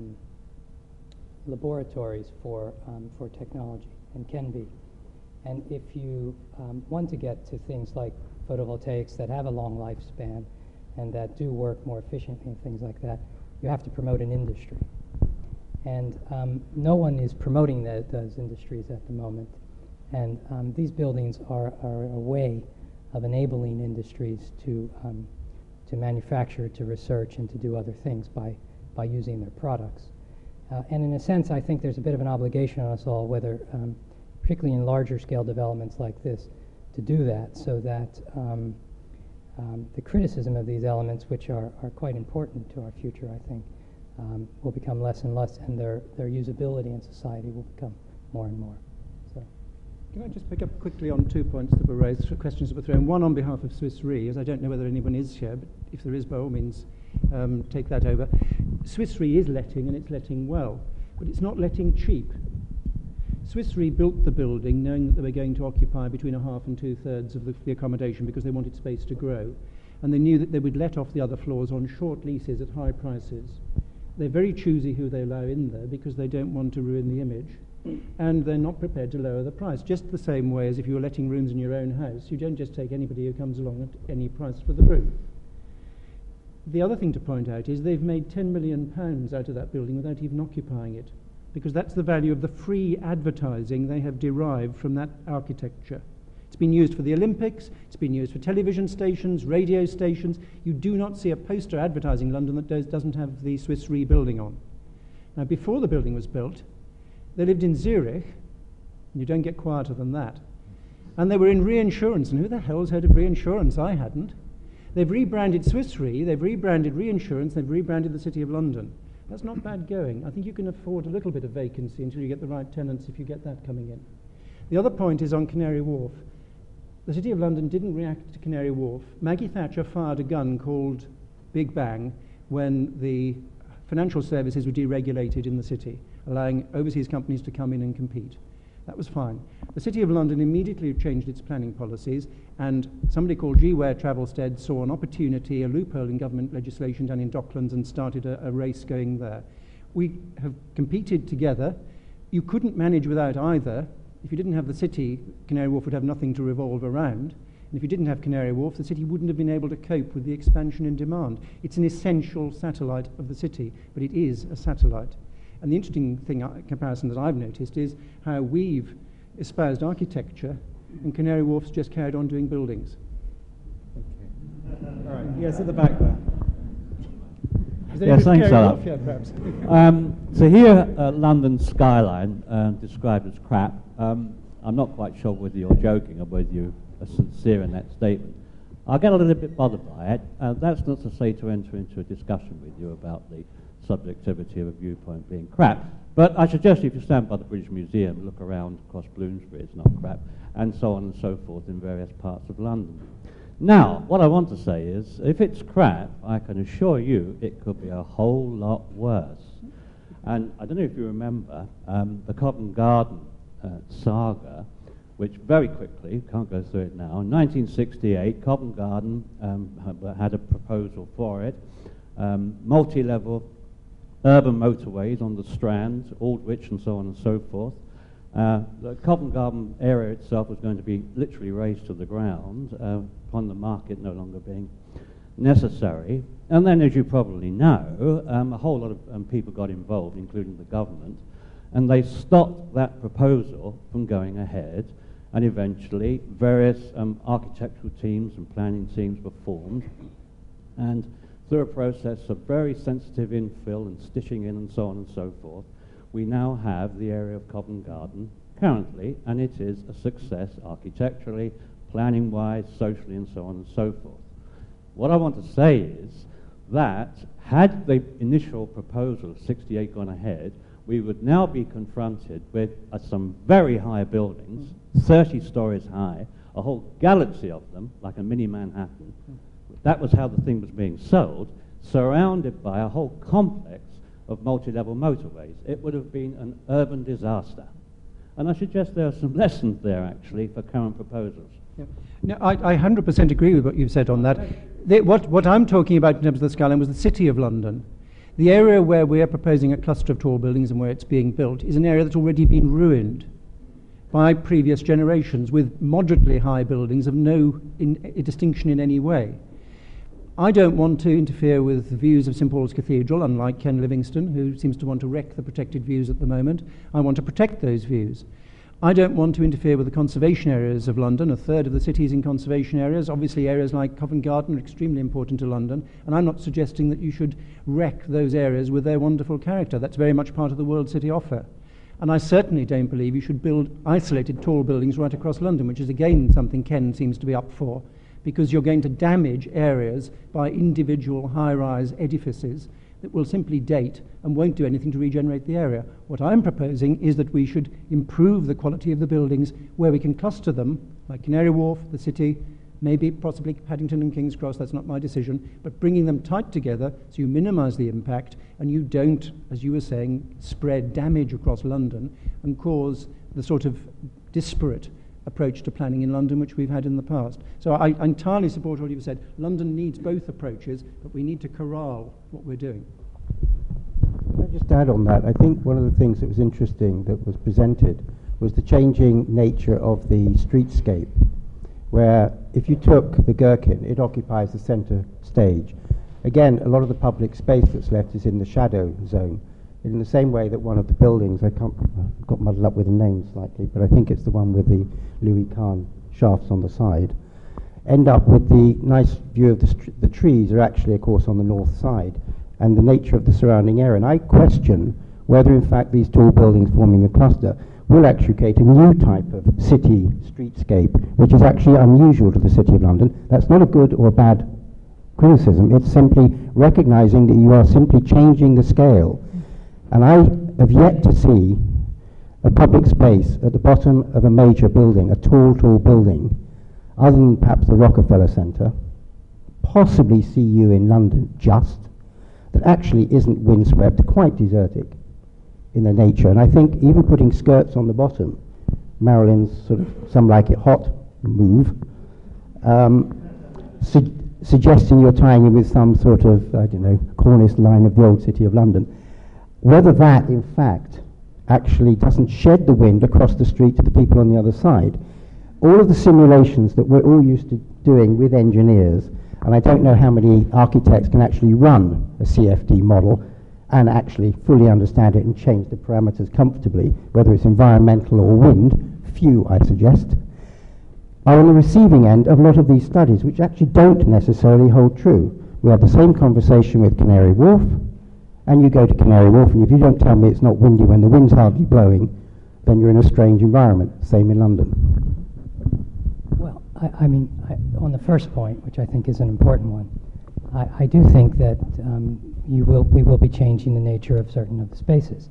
laboratories for technology, and can be. And if you want to get to things like photovoltaics that have a long lifespan and that do work more efficiently and things like that, you have to promote an industry. And no one is promoting those industries at the moment. And these buildings are a way of enabling industries to manufacture, to research, and to do other things by using their products. And in a sense, I think there's a bit of an obligation on us all, whether, particularly in larger scale developments like this, to do that, so that the criticism of these elements, which are quite important to our future, I think, will become less and less, and their usability in society will become more and more. So, can I just pick up quickly on 2 points that were raised, questions that were thrown? One on behalf of Swiss Re, as I don't know whether anyone is here, but if there is, by all means, take that over. Swiss Re is letting, and it's letting well, but it's not letting cheap. Swiss Re built the building knowing that they were going to occupy between 1/2 and 2/3 of the accommodation because they wanted space to grow, and they knew that they would let off the other floors on short leases at high prices. They're very choosy who they allow in there because they don't want to ruin the image, and they're not prepared to lower the price, just the same way as if you were letting rooms in your own house. You don't just take anybody who comes along at any price for the room. The other thing to point out is they've made £10 million out of that building without even occupying it, because that's the value of the free advertising they have derived from that architecture. It's been used for the Olympics, it's been used for television stations, radio stations. You do not see a poster advertising London that doesn't have the Swiss Re building on. Now, before the building was built, they lived in Zurich, and you don't get quieter than that. And they were in reinsurance, and who the hell's heard of reinsurance? I hadn't. They've rebranded Swiss Re, they've rebranded reinsurance, they've rebranded the City of London. That's not bad going. I think you can afford a little bit of vacancy until you get the right tenants, if you get that coming in. The other point is on Canary Wharf. The City of London didn't react to Canary Wharf. Maggie Thatcher fired a gun called Big Bang when the financial services were deregulated in the city, allowing overseas companies to come in and compete. That was fine. The City of London immediately changed its planning policies, and somebody called G. Ware Travelstead saw an opportunity, a loophole in government legislation done in Docklands, and started a race going there. We have competed together. You couldn't manage without either. If you didn't have the city, Canary Wharf would have nothing to revolve around. And if you didn't have Canary Wharf, the city wouldn't have been able to cope with the expansion in demand. It's an essential satellite of the city, but it is a satellite. And the interesting comparison that I've noticed is how we've espoused architecture and Canary Wharf's just carried on doing buildings. Okay. All right. Yes, at the back there. Yes, thanks, Alan. Yeah, perhaps. So here, London skyline described as crap. I'm not quite sure whether you're joking or whether you are sincere in that statement. I'll get a little bit bothered by it. That's not to say to enter into a discussion with you about the subjectivity of a viewpoint being crap. But I suggest if you stand by the British Museum, look around across Bloomsbury, it's not crap, and so on and so forth in various parts of London. Now, what I want to say is, if it's crap, I can assure you it could be a whole lot worse. And I don't know if you remember the Covent Garden saga, which very quickly, can't go through it now, in 1968, Covent Garden had a proposal for it, multi-level urban motorways on the Strand, Aldwych and so on and so forth. The Covent Garden area itself was going to be literally razed to the ground upon the market no longer being necessary. And then, as you probably know, a whole lot of people got involved, including the government, and they stopped that proposal from going ahead, and eventually various architectural teams and planning teams were formed, and through a process of very sensitive infill and stitching in and so on and so forth, we now have the area of Covent Garden currently, and it is a success architecturally, planning-wise, socially, and so on and so forth. What I want to say is that had the initial proposal of 68 gone ahead, we would now be confronted with some very high buildings, 30 stories high, a whole galaxy of them, like a mini Manhattan. That was how the thing was being sold, surrounded by a whole complex of multi-level motorways. It would have been an urban disaster. And I suggest there are some lessons there, actually, for current proposals. Yeah. No, I 100% agree with what you've said on that. What I'm talking about in terms of the skyline was the City of London. The area where we are proposing a cluster of tall buildings and where it's being built is an area that's already been ruined by previous generations with moderately high buildings of no distinction in any way. I don't want to interfere with the views of St Paul's Cathedral, unlike Ken Livingstone, who seems to want to wreck the protected views at the moment. I want to protect those views. I don't want to interfere with the conservation areas of London. A third of the city is in conservation areas. Obviously, areas like Covent Garden are extremely important to London, and I'm not suggesting that you should wreck those areas with their wonderful character. That's very much part of the World City offer. And I certainly don't believe you should build isolated tall buildings right across London, which is again something Ken seems to be up for, because you're going to damage areas by individual high-rise edifices that will simply date and won't do anything to regenerate the area. What I'm proposing is that we should improve the quality of the buildings where we can cluster them, like Canary Wharf, the City, maybe possibly Paddington and King's Cross, that's not my decision, but bringing them tight together so you minimise the impact and you don't, as you were saying, spread damage across London and cause the sort of disparate approach to planning in London which we've had in the past. So I entirely support what you've said. London needs both approaches, but we need to corral what we're doing. Can I just add on that? I think one of the things that was interesting that was presented was the changing nature of the streetscape, where if you took the Gherkin, it occupies the centre stage. Again, a lot of the public space that's left is in the shadow zone. In the same way that one of the buildings, I've got muddled up with the name slightly, but I think it's the one with the Louis Kahn shafts on the side, end up with the nice view of the trees are actually, of course, on the north side, and the nature of the surrounding area. And I question whether, in fact, these tall buildings forming a cluster will actually create a new type of city streetscape, which is actually unusual to the City of London. That's not a good or a bad criticism. It's simply recognizing that you are simply changing the scale. And I have yet to see a public space at the bottom of a major building, a tall building, other than perhaps the Rockefeller Centre, possibly CU in London, that actually isn't windswept, quite desertic in their nature. And I think even putting skirts on the bottom, Marilyn's sort of some like it hot move, suggesting you're tying in with some sort of, I don't know, Cornice line of the old City of London. Whether that, in fact, actually doesn't shed the wind across the street to the people on the other side. all of the simulations that we're all used to doing with engineers, and I don't know how many architects can actually run a CFD model and actually fully understand it and change the parameters comfortably, whether it's environmental or wind, few I suggest, are on the receiving end of a lot of these studies which actually don't necessarily hold true. We had the same conversation with Canary Wharf, and you go to Canary Wharf, and if you don't tell me it's not windy when the wind's hardly blowing, then you're in a strange environment. Same in London. Well, I mean, on the first point, which I think is an important one, I do think that we will be changing the nature of certain of the spaces.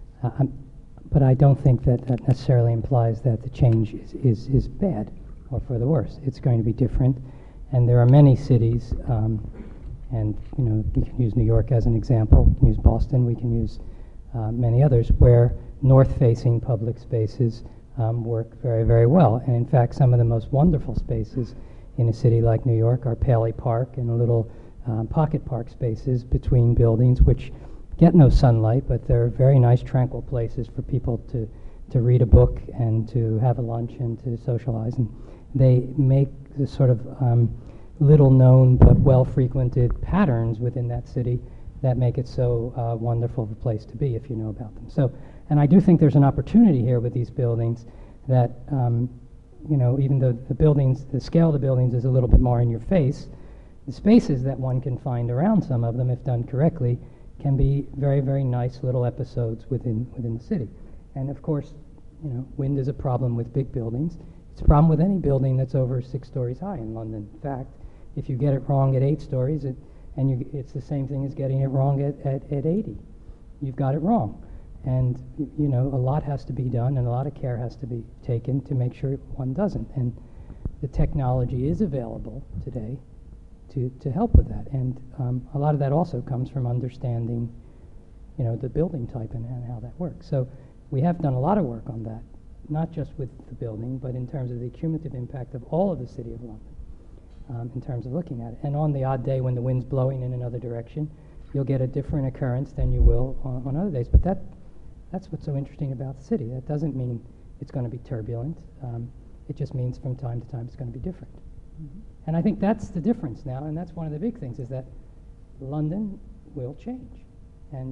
But I don't think that that necessarily implies that the change is bad or for the worse. It's going to be different, and there are many cities, and you know, we can use New York as an example, we can use Boston, we can use many others, where north-facing public spaces work very, very well. And in fact, some of the most wonderful spaces in a city like New York are Paley Park and little pocket park spaces between buildings, which get no sunlight, but they're very nice, tranquil places for people to read a book and to have a lunch and to socialize. And they make the sort of little-known but well-frequented patterns within that city that make it so wonderful of a place to be if you know about them. So, and I do think there's an opportunity here with these buildings that, you know, even though the buildings, the scale of the buildings is a little bit more in your face, the spaces that one can find around some of them, if done correctly, can be very, very nice little episodes within the city. And of course, you know, wind is a problem with big buildings. It's a problem with any building that's over 6 stories high in London. In fact, if you get it wrong at 8 stories, it's the same thing as getting it wrong at 80. You've got it wrong. And, you know, a lot has to be done and a lot of care has to be taken to make sure one doesn't. And the technology is available today to help with that. And a lot of that also comes from understanding, you know, the building type and how that works. So we have done a lot of work on that, not just with the building, but in terms of the cumulative impact of all of the City of London, in terms of looking at it. And on the odd day when the wind's blowing in another direction, you'll get a different occurrence than you will on other days. But that's what's so interesting about the city. That doesn't mean it's going to be turbulent. It just means from time to time it's going to be different. Mm-hmm. And I think that's the difference now, and that's one of the big things, is that London will change, and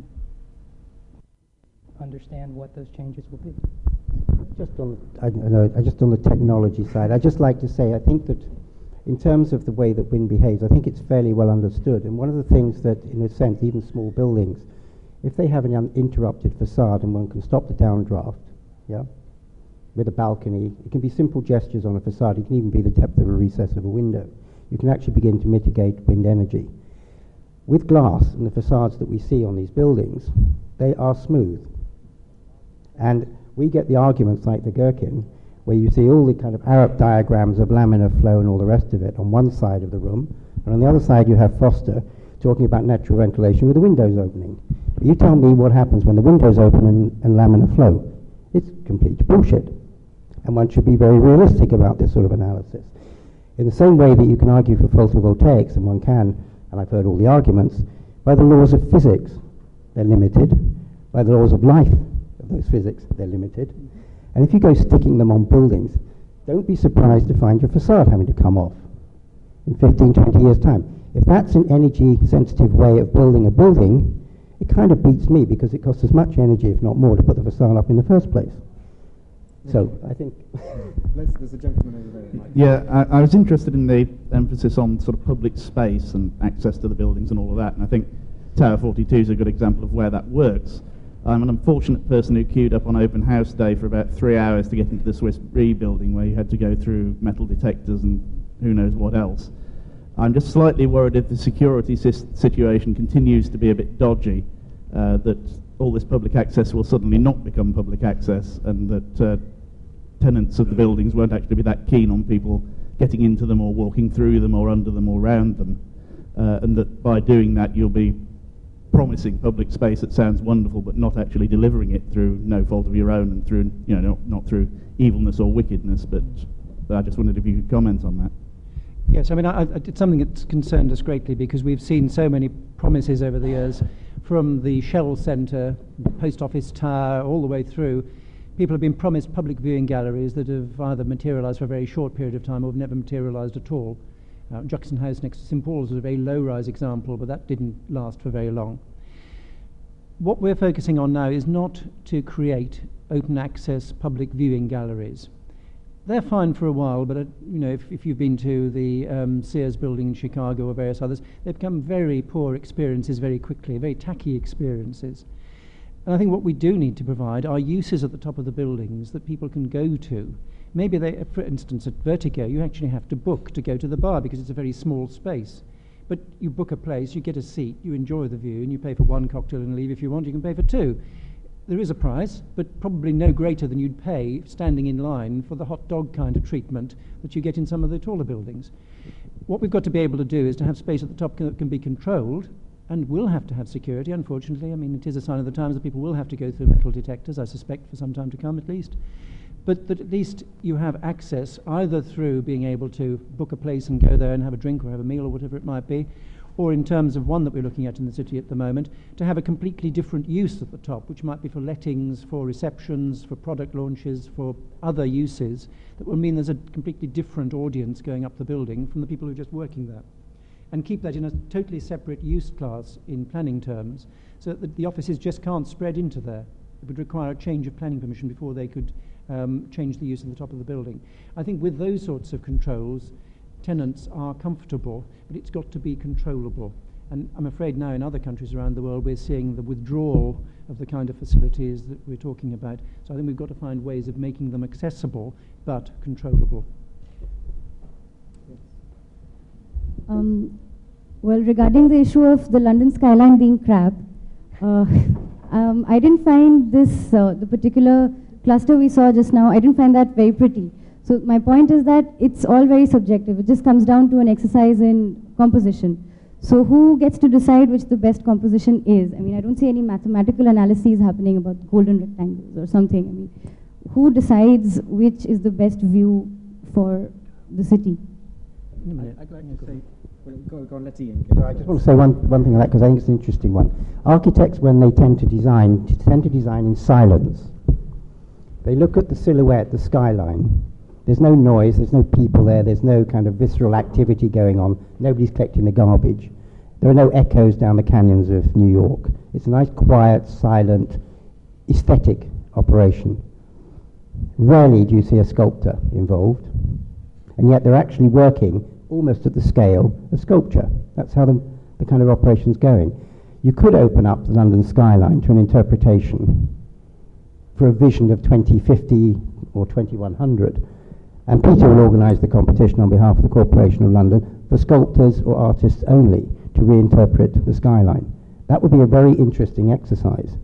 understand what those changes will be. Just on the technology side, I'd just like to say, I think that in terms of the way that wind behaves, I think it's fairly well understood. And one of the things that, in a sense, even small buildings, if they have an uninterrupted facade and one can stop the downdraft, yeah, with a balcony, it can be simple gestures on a facade. It can even be the depth of a recess of a window. You can actually begin to mitigate wind energy. With glass and the facades that we see on these buildings, they are smooth. And we get the arguments like the Gherkin, where you see all the kind of Arup diagrams of laminar flow and all the rest of it on one side of the room, and on the other side you have Foster talking about natural ventilation with the windows opening. But you tell me what happens when the windows open and laminar flow. It's complete bullshit. And one should be very realistic about this sort of analysis. In the same way that you can argue for photovoltaics, and one can, and I've heard all the arguments, by the laws of physics, they're limited. By the laws of life, of those physics, they're limited. And if you go sticking them on buildings, don't be surprised to find your facade having to come off in 15, 20 years' time. If that's an energy-sensitive way of building a building, it kind of beats me, because it costs as much energy, if not more, to put the facade up in the first place. So, I think... There's a gentleman over there. Mike. Yeah, I was interested in the emphasis on sort of public space and access to the buildings and all of that, and I think Tower 42 is a good example of where that works. I'm an unfortunate person who queued up on open house day for about 3 hours to get into the Swiss Re building, where you had to go through metal detectors and who knows what else. I'm just slightly worried if the security situation continues to be a bit dodgy, that all this public access will suddenly not become public access, and that tenants of the buildings won't actually be that keen on people getting into them or walking through them or under them or around them, and that by doing that you'll be promising public space that sounds wonderful but not actually delivering it through no fault of your own and through, you know, not through evilness or wickedness. But I just wondered if you could comment on that. Yes, I mean, it's something that's concerned us greatly, because we've seen so many promises over the years, from the Shell Centre, Post Office Tower, all the way through, People have been promised public viewing galleries that have either materialised for a very short period of time or have never materialised at all. Juxon House next to St Paul's was a very low-rise example, but that didn't last for very long. What we're focusing on now is not to create open access public viewing galleries. They're fine for a while, but if you've been to the Sears building in Chicago or various others, they become very poor experiences very quickly, very tacky experiences. And I think what we do need to provide are uses at the top of the buildings that people can go to. Maybe they, for instance, at Vertigo, you actually have to book to go to the bar because it's a very small space. But you book a place, you get a seat, you enjoy the view, and you pay for one cocktail and leave. If you want, you can pay for two. There is a price, but probably no greater than you'd pay standing in line for the hot dog kind of treatment that you get in some of the taller buildings. What we've got to be able to do is to have space at the top that can be controlled, and will have to have security, unfortunately. I mean, it is a sign of the times that people will have to go through metal detectors, I suspect, for some time to come at least. But that at least you have access either through being able to book a place and go there and have a drink or have a meal or whatever it might be, or in terms of one that we're looking at in the city at the moment, to have a completely different use at the top, which might be for lettings, for receptions, for product launches, for other uses, that will mean there's a completely different audience going up the building from the people who are just working there. And keep that in a totally separate use class in planning terms, so that the offices just can't spread into there. It would require a change of planning permission before they could change the use of the top of the building. I think with those sorts of controls, tenants are comfortable, but it's got to be controllable. And I'm afraid now in other countries around the world we're seeing the withdrawal of the kind of facilities that we're talking about. So I think we've got to find ways of making them accessible but controllable. Well, regarding the issue of the London skyline being crap, I didn't find this, the particular cluster we saw just now, I didn't find that very pretty. So my point is that it's all very subjective. It just comes down to an exercise in composition. So who gets to decide which the best composition is? I mean, I don't see any mathematical analyses happening about golden rectangles or something. I mean, who decides which is the best view for the city? I'd like to say, go on, let's Ian. So I just want to say one thing on that, because I think it's an interesting one. Architects, when they tend to design in silence. They look at the silhouette, the skyline. There's no noise, there's no people there, there's no kind of visceral activity going on. Nobody's collecting the garbage. There are no echoes down the canyons of New York. It's a nice, quiet, silent, aesthetic operation. Rarely do you see a sculptor involved, and yet they're actually working almost at the scale of sculpture. That's how the kind of operation's going. You could open up the London skyline to an interpretation for a vision of 2050 or 2100, and Peter will organise the competition on behalf of the Corporation of London for sculptors or artists only to reinterpret the skyline. That would be a very interesting exercise.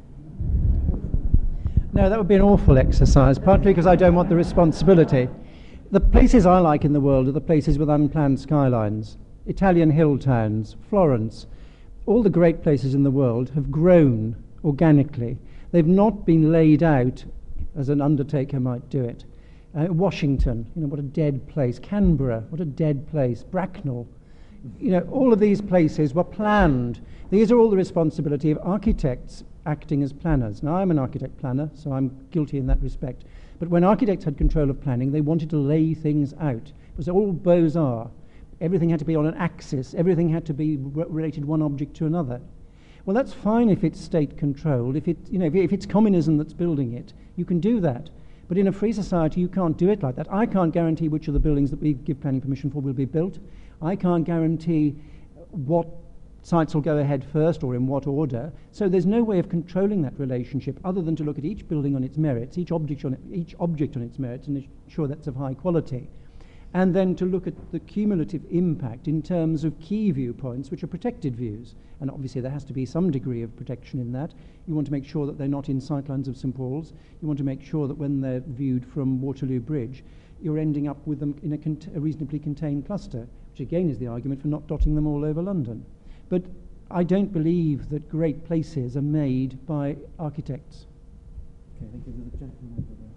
No, that would be an awful exercise, partly because I don't want the responsibility. The places I like in the world are the places with unplanned skylines. Italian hill towns, Florence, all the great places in the world have grown organically. They've not been laid out as an undertaker might do it. Washington, what a dead place. Canberra, what a dead place. Bracknell, all of these places were planned. These are all the responsibility of architects acting as planners. Now, I'm an architect planner, so I'm guilty in that respect. But when architects had control of planning, they wanted to lay things out. It was all Beaux-Arts. Everything had to be on an axis. Everything had to be related one object to another. Well, that's fine if it's state-controlled. If it's communism that's building it, you can do that. But in a free society, you can't do it like that. I can't guarantee which of the buildings that we give planning permission for will be built. I can't guarantee what sites will go ahead first or in what order. So there's no way of controlling that relationship other than to look at each building on its merits, each object on its merits, and ensure that's of high quality. And then to look at the cumulative impact in terms of key viewpoints, which are protected views. And obviously there has to be some degree of protection in that. You want to make sure that they're not in sightlines of St Paul's. You want to make sure that when they're viewed from Waterloo Bridge, you're ending up with them in a reasonably contained cluster, which again is the argument for not dotting them all over London. But I don't believe that great places are made by architects. Okay, thank you. There's a gentleman over there.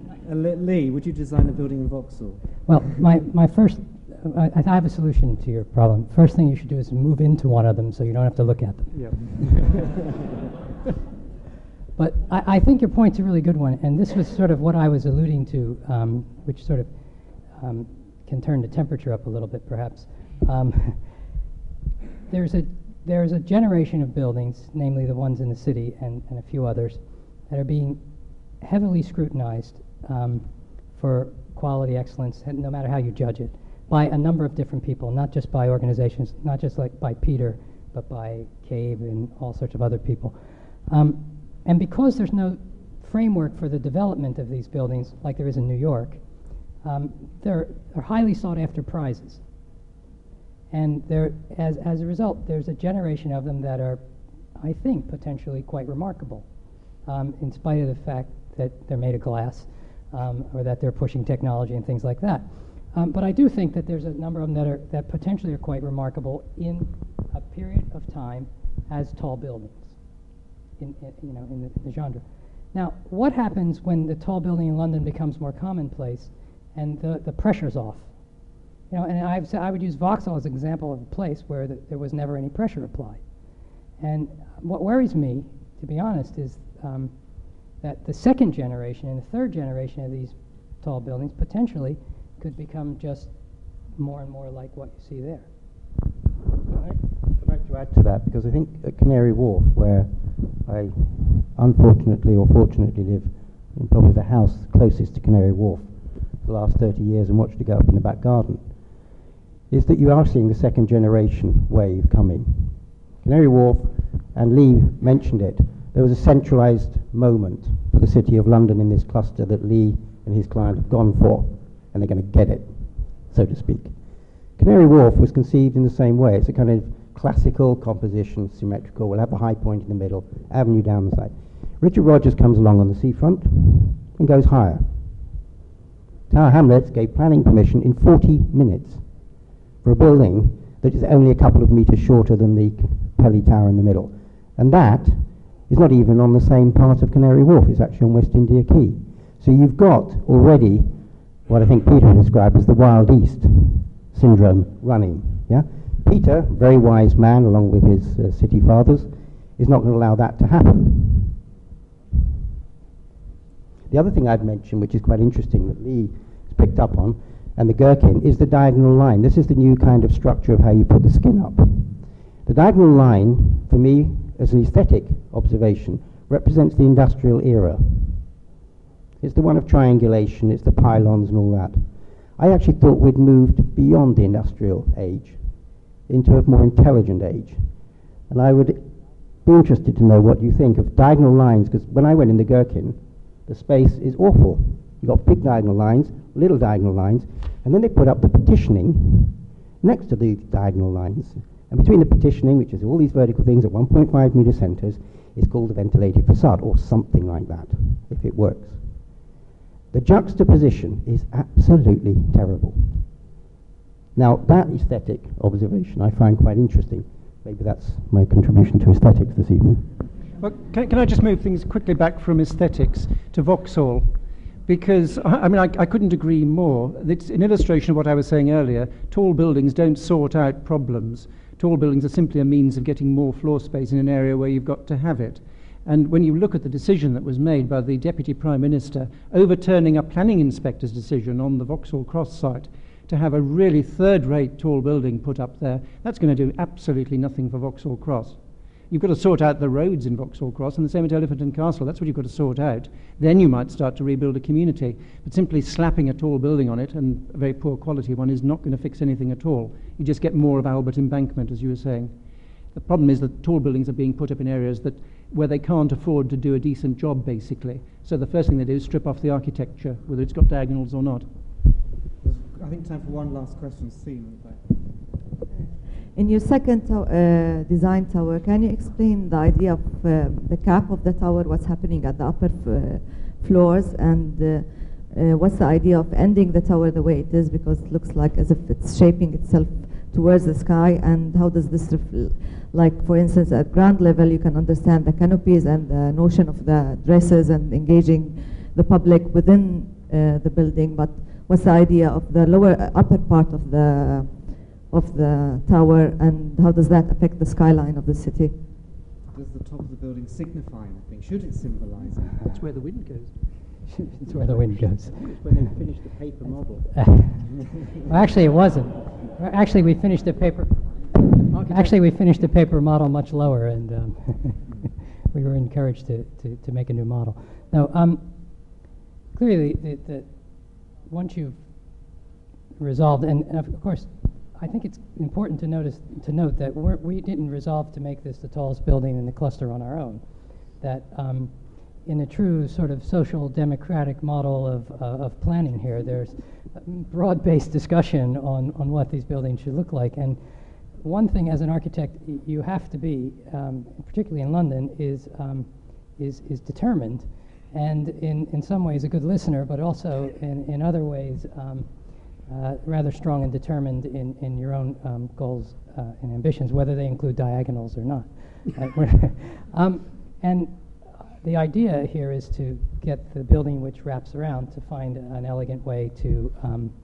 Lee, would you design a building in Vauxhall? Well, my first, I have a solution to your problem. First thing you should do is move into one of them so you don't have to look at them. Yeah. But I think your point's a really good one, and this was sort of what I was alluding to, which sort of can turn the temperature up a little bit, perhaps. There's a generation of buildings, namely the ones in the city and a few others, that are being heavily scrutinized for quality excellence, no matter how you judge it, by a number of different people, not just by organizations, not just like by Peter, but by CABE and all sorts of other people. And because there's no framework for the development of these buildings like there is in New York, they're highly sought after prizes. And as a result, there's a generation of them that are, I think, potentially quite remarkable, in spite of the fact that they're made of glass or that they're pushing technology and things like that. But I do think that there's a number of them that potentially are quite remarkable in a period of time as tall buildings. In the genre. Now, what happens when the tall building in London becomes more commonplace and the pressure's off? You know, and I would use Vauxhall as an example of a place where there was never any pressure applied. And what worries me, to be honest, is that the second generation and the third generation of these tall buildings potentially could become just more and more like what you see there. I'd like to add to that, because I think at Canary Wharf, where I unfortunately or fortunately live in probably the house closest to Canary Wharf for the last 30 years and watched it go up in the back garden, is that you are seeing the second generation wave coming. Canary Wharf, and Lee mentioned it, there was a centralised moment for the City of London in this cluster that Lee and his client have gone for, and they're going to get it, so to speak. Canary Wharf was conceived in the same way. It's a kind of classical composition, symmetrical. We'll have a high point in the middle, avenue down the side. Richard Rogers comes along on the seafront and goes higher. Tower Hamlets gave planning permission in 40 minutes for a building that is only a couple of metres shorter than the Pelly Tower in the middle. And that is not even on the same part of Canary Wharf. It's actually on West India Quay. So you've got already what I think Peter described as the Wild East syndrome running. Yeah? Peter, very wise man, along with his city fathers, is not going to allow that to happen. The other thing I'd mention, which is quite interesting, that Lee has picked up on, and the Gherkin, is the diagonal line. This is the new kind of structure of how you put the skin up. The diagonal line, for me, as an aesthetic observation, represents the industrial era. It's the one of triangulation, it's the pylons and all that. I actually thought we'd moved beyond the industrial age into a more intelligent age. And I would be interested to know what you think of diagonal lines, because when I went in the Gherkin, the space is awful. You've got big diagonal lines, little diagonal lines, and then they put up the partitioning next to the diagonal lines. And between the partitioning, which is all these vertical things at 1.5 metre centres, is called a ventilated facade, or something like that, if it works. The juxtaposition is absolutely terrible. Now, that aesthetic observation I find quite interesting. Maybe that's my contribution to aesthetics this evening. Well, can I just move things quickly back from aesthetics to Vauxhall? Because, I couldn't agree more. It's an illustration of what I was saying earlier. Tall buildings don't sort out problems. Tall buildings are simply a means of getting more floor space in an area where you've got to have it. And when you look at the decision that was made by the Deputy Prime Minister overturning a planning inspector's decision on the Vauxhall Cross site to have a really third-rate tall building put up there, that's going to do absolutely nothing for Vauxhall Cross. You've got to sort out the roads in Vauxhall Cross, and the same at Elephant and Castle. That's what you've got to sort out. Then you might start to rebuild a community. But simply slapping a tall building on it, and a very poor quality one, is not going to fix anything at all. You just get more of Albert Embankment, as you were saying. The problem is that tall buildings are being put up in areas where they can't afford to do a decent job, basically. So the first thing they do is strip off the architecture, whether it's got diagonals or not. I think time for one last question. Seam. In your second design tower, can you explain the idea of the cap of the tower, what's happening at the upper floors, and what's the idea of ending the tower the way it is, because it looks like as if it's shaping itself towards the sky, and how does this, like for instance at ground level you can understand the canopies and the notion of the dresses and engaging the public within the building, but what's the idea of the upper part of the tower, and how does that affect the skyline of the city? Does the top of the building signify anything? Should it symbolize anything? That's where the wind goes. It's where the wind goes. It's when they finished the paper model. Well, actually, it wasn't. Actually, we finished the paper. Actually, we finished the paper model much lower, and we were encouraged to make a new model. Now, clearly, once you've resolved, and of course, I think it's important to note that we didn't resolve to make this the tallest building in the cluster on our own. That in a true sort of social democratic model of planning here, there's broad-based discussion on what these buildings should look like. And one thing as an architect you have to be, particularly in London, is determined, and in some ways a good listener, but also in other ways rather strong and determined in your own goals and ambitions, whether they include diagonals or not. And the idea here is to get the building which wraps around to find an elegant way to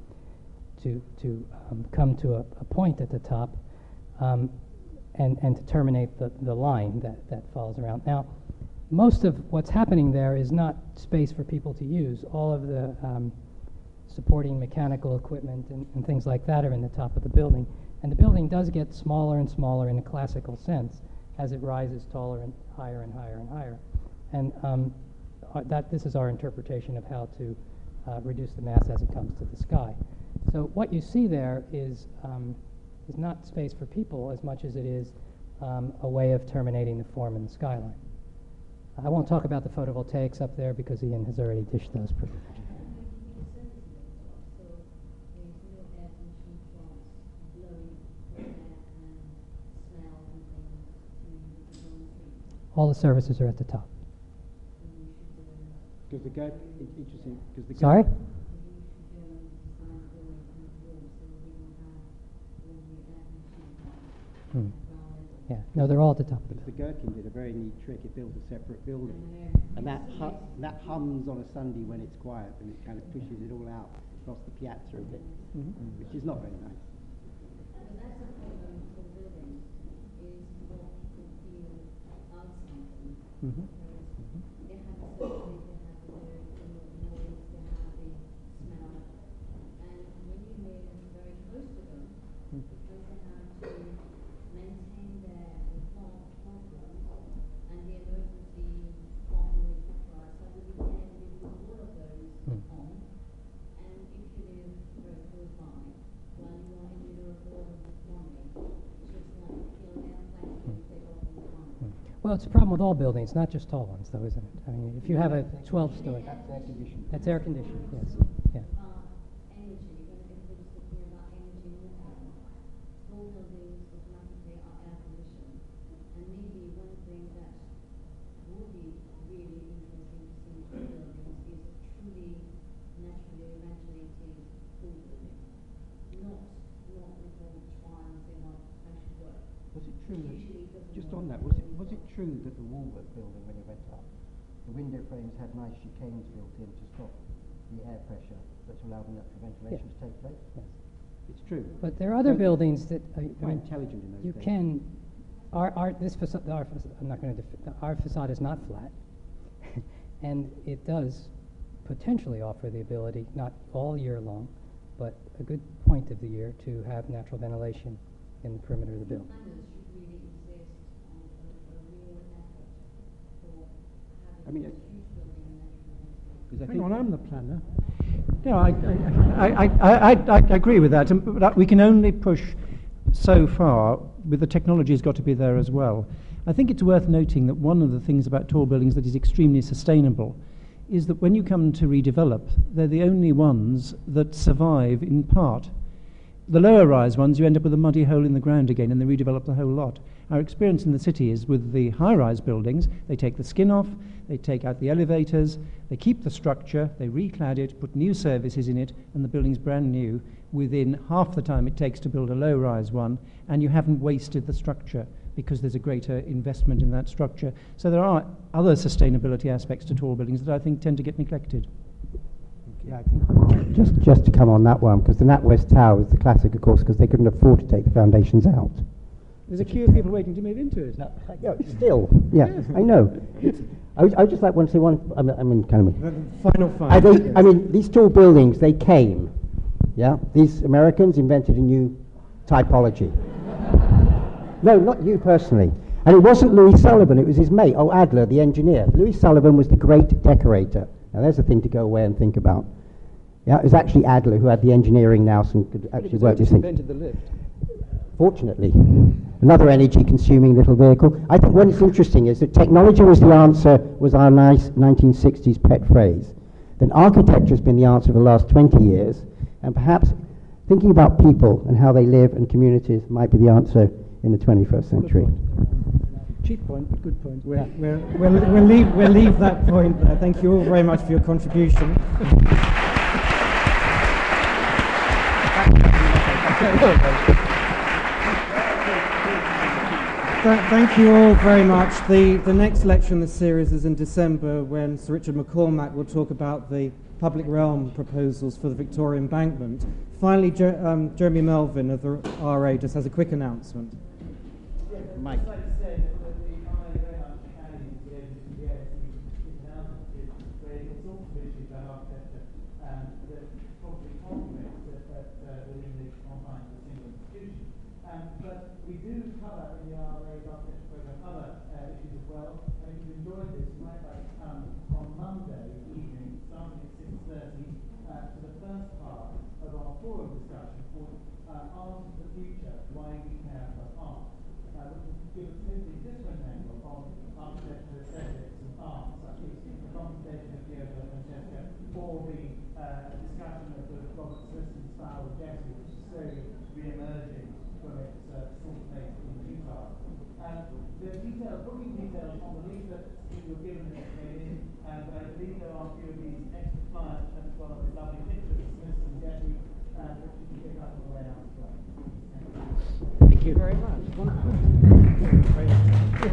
come to a point at the top and to terminate the line that follows around. Now, most of what's happening there is not space for people to use. All of the supporting mechanical equipment and things like that are in the top of the building. And the building does get smaller and smaller in a classical sense as it rises taller and higher and higher and higher. And this is our interpretation of how to reduce the mass as it comes to the sky. So what you see there is not space for people as much as it is a way of terminating the form in the skyline. I won't talk about the photovoltaics up there because Ian has already dished those pretty much. All the services are at the top. Because the gap, interesting. Because the Sorry? Yeah, no, they're all at the top of the The Gherkin did a very neat trick. It built a separate building, and that hums on a Sunday when it's quiet, and it kind of pushes it all out across the piazza a bit, which is not very nice. Well, it's a problem with all buildings, not just tall ones, though, isn't it? I mean, if you have a 12-story... That's air conditioned. That's air conditioned, yes. Yeah. Was it true that, just on that, was it true that the Walworth building, when it went up, the window frames had nice chicanes built in to stop the air pressure that allowed the natural ventilation to take place? Yes. It's true. But there are other buildings that... quite intelligent in those you days. can... This facade, I'm not going to... Our facade is not flat. And it does potentially offer the ability, not all year long, but a good point of the year to have natural ventilation in the perimeter of the building. I mean, hang on, I'm the planner. No, I agree with that, but we can only push so far. With the technology has got to be there as well. I think it's worth noting that one of the things about tall buildings that is extremely sustainable is that when you come to redevelop, they're the only ones that survive in part. The lower rise ones, you end up with a muddy hole in the ground again, and they redevelop the whole lot. Our experience in the city is with the high-rise buildings, they take the skin off, they take out the elevators, they keep the structure, they reclad it, put new services in it, and the building's brand new within half the time it takes to build a low-rise one, and you haven't wasted the structure because there's a greater investment in that structure. So there are other sustainability aspects to tall buildings that I think tend to get neglected. Yeah, I think just to come on that one, because the NatWest Tower is the classic, of course, because they couldn't afford to take the foundations out. There's a queue of people waiting to move into it. No, yeah, still, yeah, I know. I would just like to say one. I mean, kind of. Final five. I mean, these tall buildings, they came. Yeah, these Americans invented a new typology. No, not you personally. And it wasn't Louis Sullivan; it was his mate, Adler, the engineer. Louis Sullivan was the great decorator. Now, there's a thing to go away and think about. Yeah, it was actually Adler who had the engineering nous and could actually work this thing. Invented the lift. Fortunately, another energy-consuming little vehicle. I think what's interesting is that technology was the answer, was our nice 1960s pet phrase. Then architecture has been the answer for the last 20 years, and perhaps thinking about people and how they live and communities might be the answer in the 21st century. Cheap point, but good point. We'll leave that point there. Thank you all very much for your contribution. Thank you all very much. The next lecture in the series is in December, when Sir Richard McCormack will talk about the public realm proposals for the Victoria Embankment. Finally, Jeremy Melvin of the RA just has a quick announcement. Mike. Booking details on the leaflet that you were given in the meeting, but I believe there are a few of these extra flyers as well as a lovely picture of Smith and Getty, which you can pick up on the way out as well. Thank you very much. Wonderful.